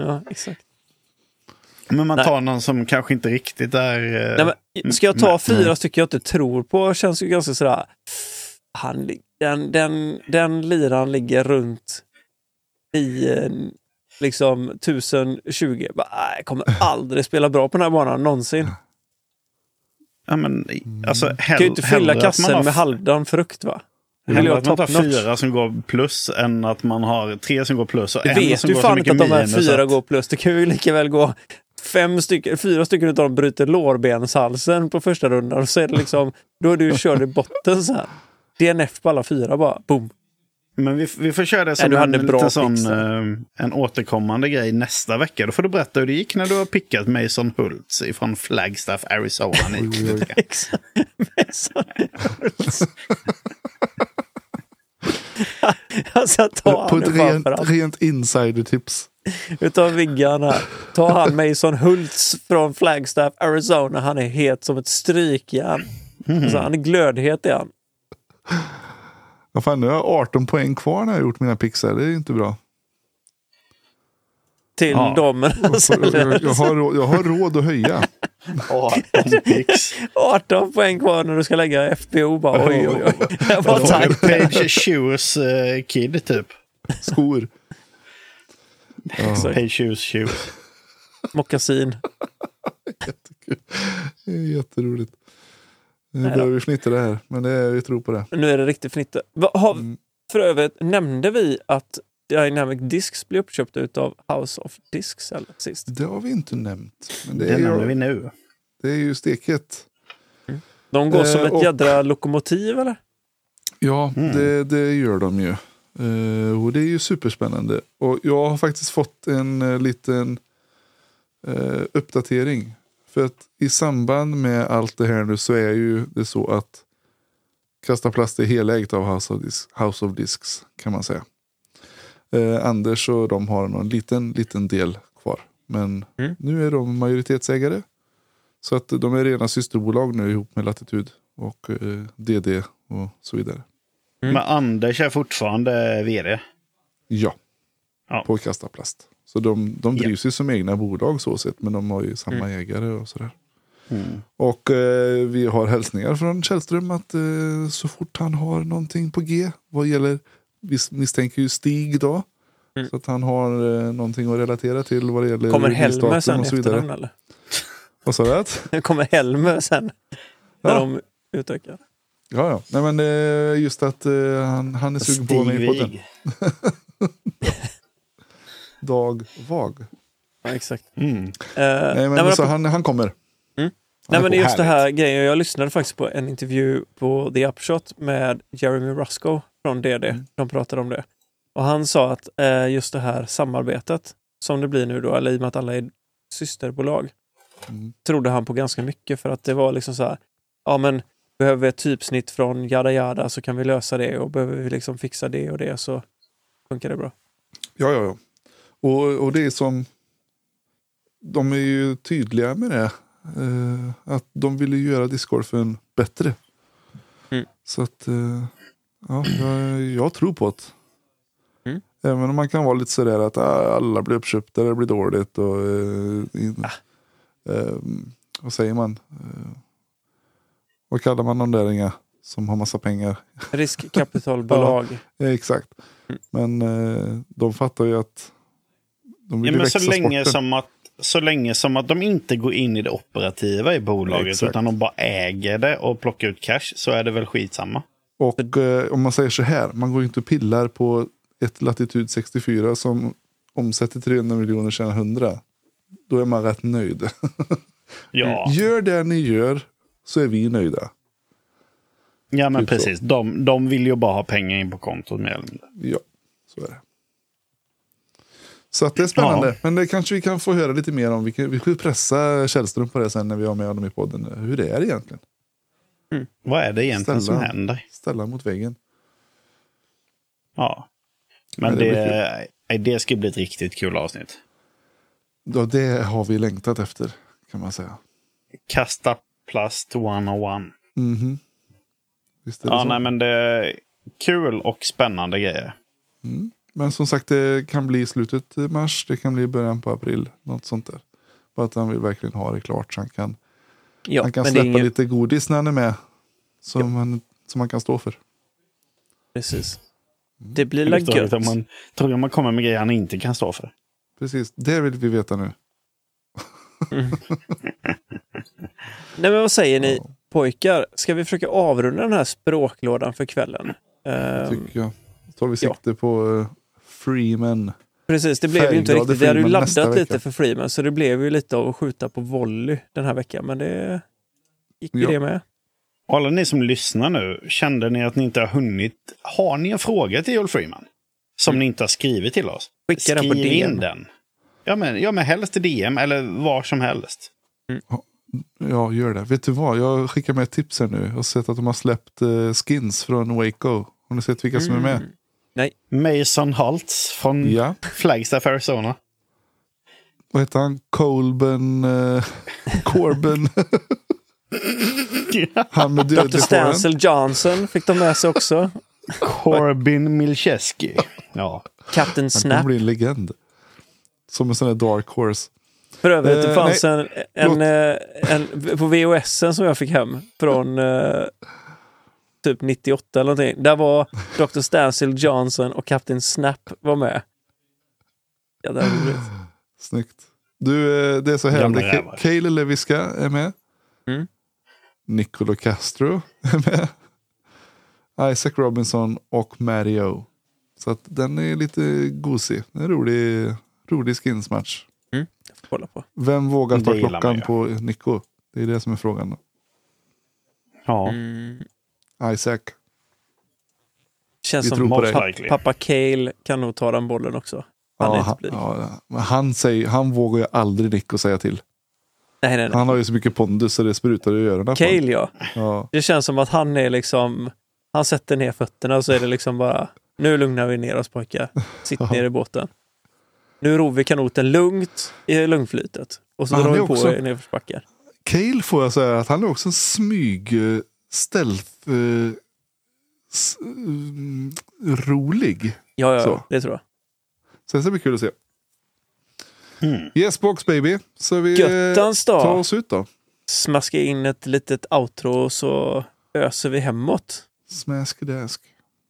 Ja, exakt. Men man Nej. tar någon som kanske inte riktigt är... eh, Nej, men ska jag ta nej. fyra stycken jag inte tror på, känns ju ganska sådär. Han, li- den, den, den liran ligger runt i eh, liksom tusen tjugo. Bara, nej, jag kommer aldrig spela bra på den här banan någonsin. Ja, men, alltså, hell, Kan ju inte fylla hellre att man kassen har- med halvdan frukt, va? Det vill hellre jag att man tar top notch. fyra som går plus än att man har tre som går plus och Du en vet som ju går så fan mycket inte att de här minus. fyra att- går plus. Det kan ju lika väl gå fem stycken, fyra stycken utav dem bryter lårbenshalsen på första rundan. Och så är det liksom, då är du ju körd i botten så här. D N F på alla fyra bara, boom. Men vi, vi får köra det som Nej, du en, hade bra lite sån, picks eh, en återkommande grej nästa vecka. Då får du berätta hur det gick när du har pickat Mason Hultz från Flagstaff, Arizona. Ni- Exakt. Alltså ta På han ett nu bara rent, för allt. rent insider-tips. Utav Viggan här. Ta han Mason Hultz från Flagstaff, Arizona. Han är het som ett strykjärn. Mm. Alltså, han är glödhet i han. Ja, fan, nu har jag arton poäng kvar när jag har gjort mina pixar. Det är ju inte bra. Till Ja. damerna. Jag, jag, jag, har, råd- jag har råd att höja. arton picks. arton poäng kvar när du ska lägga F P O. Bara, oj, oj, oj. Jag var Då har du tajt. Page Shoes eh, Kid typ. Skor. Exakt. Page Shoes Shoes. Mockasin. Det är jätteroligt. Nu Nej då. börjar vi fnittra det här. Men det är, vi tror på det. Nu är det riktigt fnitte. Va, har, Mm. för övrigt, nämnde vi att Dynamic Discs blir uppköpta utav House of Discs eller sist? Det har vi inte nämnt. Men det Det är, nämner vi ju, nu. det är ju steket. De går Eh, som ett och- jädra lokomotiv, eller? Ja, Mm. det, det gör de ju. Eh, och det är ju superspännande. Och jag har faktiskt fått en uh, liten uh, uppdatering. För att i samband med allt det här nu så är ju det så att Kasta Plast är helägt av House of, Dis- House of Discs, kan man säga. Eh, Anders och de har någon liten, liten del kvar. Men Mm. nu är de majoritetsägare. Så att de är rena systerbolag nu ihop med Latitude och eh, D D och så vidare. Mm. Men Anders är fortfarande vd. Ja, Ja. på Kasta Plast. Så de, de Ja. drivs ju som egna bolag så sett, men de har ju samma Mm. ägare och sådär. Mm. Och eh, vi har hälsningar från Källström att eh, så fort han har någonting på G vad gäller, vi misstänker ju Stig då. Mm. Så att han har eh, någonting att relatera till vad det gäller Kommer Helmer releasedatum sen och så efter vidare. den, eller? Vad sa du? att? Kommer Helmer sen när Ja. de utökar? Ja, ja. Nej, men eh, just att eh, han, han är sugen på mig på den. Stig Dag Vag. Ja, exakt. Mm. Eh, Nej, men, nej, men, så apropå- han, han kommer. Mm. Han nej, men på. just det här Härligt. grejen. Jag lyssnade faktiskt på en intervju på The Upshot med Jeremy Rusko från D D. Mm. De pratade om det. Och han sa att eh, just det här samarbetet som det blir nu då, eller i och med att alla är systerbolag, Mm. trodde han på ganska mycket, för att det var liksom så här, ja men behöver vi ett typsnitt från jada jada så kan vi lösa det, och behöver vi liksom fixa det och det så funkar det bra. Ja, ja, ja. Och, och det är som... De är ju tydliga med det. Eh, att de vill ju göra discgolfen bättre. Mm. Så att... Eh, ja, jag, jag tror på det. Mm. Även om man kan vara lite sådär att ah, alla blir uppköpta, det blir dåligt. Och, eh, in, eh, vad säger man? Eh, vad kallar man de där inga som har massa pengar? Riskkapitalbolag. Ja, exakt. Mm. Men eh, de fattar ju att de vill Ja, ju men växa så länge, sporten. som att, så länge som att de inte går in i det operativa i bolaget, Exakt. utan de bara äger det och plockar ut cash, så är det väl skitsamma. Och eh, om man säger så här, man går ju inte och pillar på ett Latitude sextiofyra som omsätter trehundra miljoner och tjänar hundra. Då är man rätt nöjd. Ja, Gör det ni gör så är vi nöjda. ja men typ så. precis. De, de vill ju bara ha pengar in på kontot med eller mindre. Ja, så är det. Så att det är spännande. Ja. Men det kanske vi kan få höra lite mer om. Vi, kan, vi får pressa Källström på det sen när vi har med honom i podden. Hur det är egentligen. Vad är det egentligen Ställa. som händer? Ställa mot väggen. Ja. Men Ja, det det, det, det ska bli ett riktigt kul avsnitt. Ja, det har vi längtat efter, kan man säga. Kasta plast etthundraett. Mhm. Visst är det Ja, så? nej men det är kul och spännande grejer. Mm. Men som sagt, det kan bli slutet i mars. Det kan bli början på april. Något sånt där. Bara att han vill verkligen ha det klart. Så han kan, Ja, han kan men det är släppa ingen- lite godis när han är med. Som, Ja. han, som han kan stå för. Precis. Det blir la Det är gött. tråkigt om man, tror man kommer med grejer han inte kan stå för. Precis, det vill vi veta nu. Nej, men vad säger ni pojkar? Ska vi försöka avrunda den här språklådan för kvällen? Ehm, Tycker jag. Då tar vi ja. sikte på uh, Freeman. precis, det blev ju inte Färgglade riktigt. Vi hade ju Freeman nästa laddat lite vecka. för Freeman, så det blev ju lite av att skjuta på volley den här veckan. Men det gick ju Ja. det med. Och alla ni som lyssnar nu, kände ni att ni inte har hunnit? Har ni en fråga till Joel Freeman? Som ni inte har skrivit till oss? Skicka den på Skriv D M. in den. Ja men, ja, men helst till D M eller var som helst. Ja, gör det. Vet du vad? Jag skickar med ett tips här nu. Jag har sett att de har släppt uh, skins från Waco. Har ni sett vilka som är med? Mm. Nej, Mason Holtz från Ja. Flagstaff, Arizona. Vad heter han? Colben... Uh, Corbin. Han med doktor dödlig fåren. Stancil Johnson fick de med sig också. Corbin Milcheski. Ja. Captain Han Snap. kommer bli en legend. Som en sån här dark horse. För övrigt, det Eh, fanns en, Förlåt. en, eh, en på V H S som jag fick hem från eh, typ nittioåtta eller någonting. Där var doktor Stancil Johnson och Captain Snap var med. Ja, det är roligt. Snyggt. Du, eh, det är så här. Gamla Det är rävar. Ka- Cale Leviska är med. Mm. Nicolo Castro är med. Isaac Robinson och Mario. Så att den är lite gosig. En rolig, rolig skinsmatch. Mm. Jag får kolla på. Vem vågar ta Det gillar klockan man ju. på Nico? Det är det som är frågan då. Ja. Mm. Isaac. Känns Vi som tror på most dig. likely. pappa Cale kan nog ta den bollen också. Han är Ja, inte han, blyg. ja, men han, säger, han vågar ju aldrig Nico säga till. Nej, nej, nej. Han har ju så mycket pondus så det sprutar i öronen. på honom. Cale, ja. Ja. Det känns som att han är liksom... Han sätter ner fötterna och så är det liksom bara... Nu lugnar vi ner oss pojkar. Sitt Ja. ner i båten. Nu ror vi kanoten lugnt i lungflytet. Och så Men han drar är vi på också- i nedförsbackar. Cale får jag säga att han är också en smyg eh, stealth eh, s- mm, rolig. Ja, ja, Så. ja, det tror jag. Så det ska bli kul att se. Mm. Yes box baby. Så vi eh, Göttans tar dag. oss ut då. Smaska in ett litet outro och så öser vi hemåt. Smask-dask.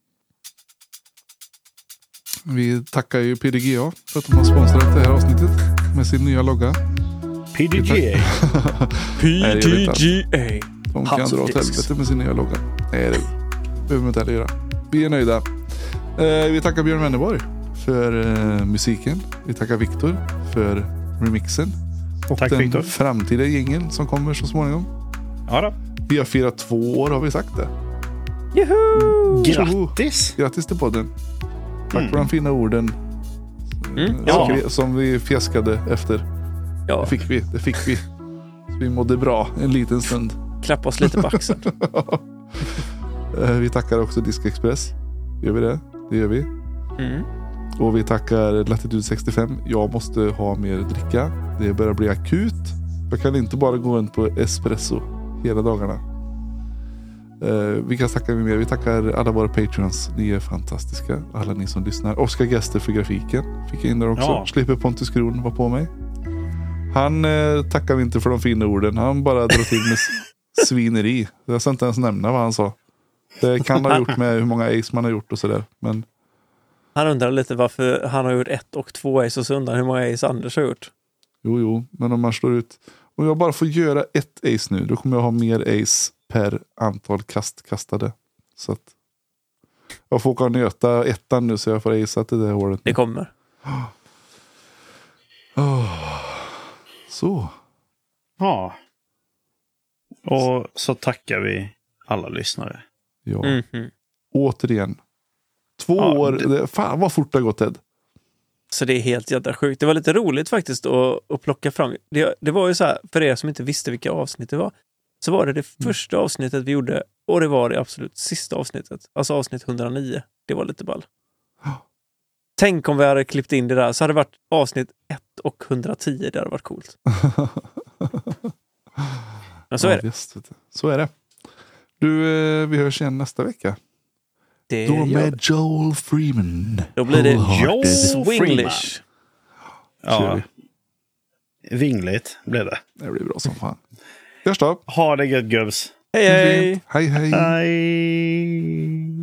Vi tackar ju P D G A för att de har sponsrat det här avsnittet med sin nya logga. P D G. Nej, det gör vi inte. P D G A. De kan Hans dra åt disks. helvete med sin nya logga. Nej, det behöver vi inte heller göra. Vi är nöjda. Eh, vi tackar Björn Wennerborg för eh, musiken. Vi tackar Viktor för remixen. Och Tack, den Viktor. framtida jingeln som kommer så småningom. Ja då. Vi har firat två år, har vi sagt det. Juhu! Grattis! Grattis till podden. Tack Mm. för de fina orden. Mm, eh, ja. som, vi, som vi fjäskade efter. Ja, Det fick vi. Det fick vi. Så vi mådde bra en liten stund. klappa oss lite på axeln. Eh, vi tackar också Disc Express. Gör vi det? Det gör vi. Mm. Och vi tackar Latitude sextiofem. Jag måste ha mer dricka. Det börjar bli akut. Jag kan inte bara gå runt på espresso hela dagarna. Uh, vilka tackar vi mer? Vi tackar alla våra patrons. Ni är fantastiska. Alla ni som lyssnar. Oskar Gester för grafiken. Fick jag in där också. Ja. Slipper Pontus Kron vara på mig. Han uh, tackar vi inte för de fina orden. Han bara drar till med s- svineri. Jag ska inte ens nämna vad han sa. Det kan ha gjort med hur många ace man har gjort och sådär. Men Han undrar lite varför han har gjort ett och två ace och så undrar hur många ace Anders har gjort. Jo, jo, men om man slår ut... Om jag bara får göra ett ace nu, då kommer jag ha mer ace per antal kast kastade. Så att... Jag får åka och nöta ettan nu så jag får acea till det hålet. Det kommer. Oh. Så. Ja. Och så tackar vi alla lyssnare. Ja. Mhm. Återigen. Två Ja, år. det- Det... Fan vad fort det har gått, Ted. Så det är helt jävla sjukt. Det var lite roligt faktiskt att, att plocka fram. Det, det var ju så här, för er som inte visste vilka avsnitt det var, så var det det första avsnittet vi gjorde och det var det absolut sista avsnittet. Alltså avsnitt hundranio. Det var lite ball. Tänk om vi hade klippt in det där så hade det varit avsnitt ett och hundratio. Det hade varit coolt. Men så Ja, är det. Visst, vet du. Så är det. Du, eh, vi hörs igen nästa vecka. Det Då gör med det. Joel Freeman. Då blir det Wholehearted. Joel Swinglish. Ja. Vingligt blir det. Det blir bra som fan. Först upp. Ha det gött gubbs. Hej hej! Hej hej. Hej.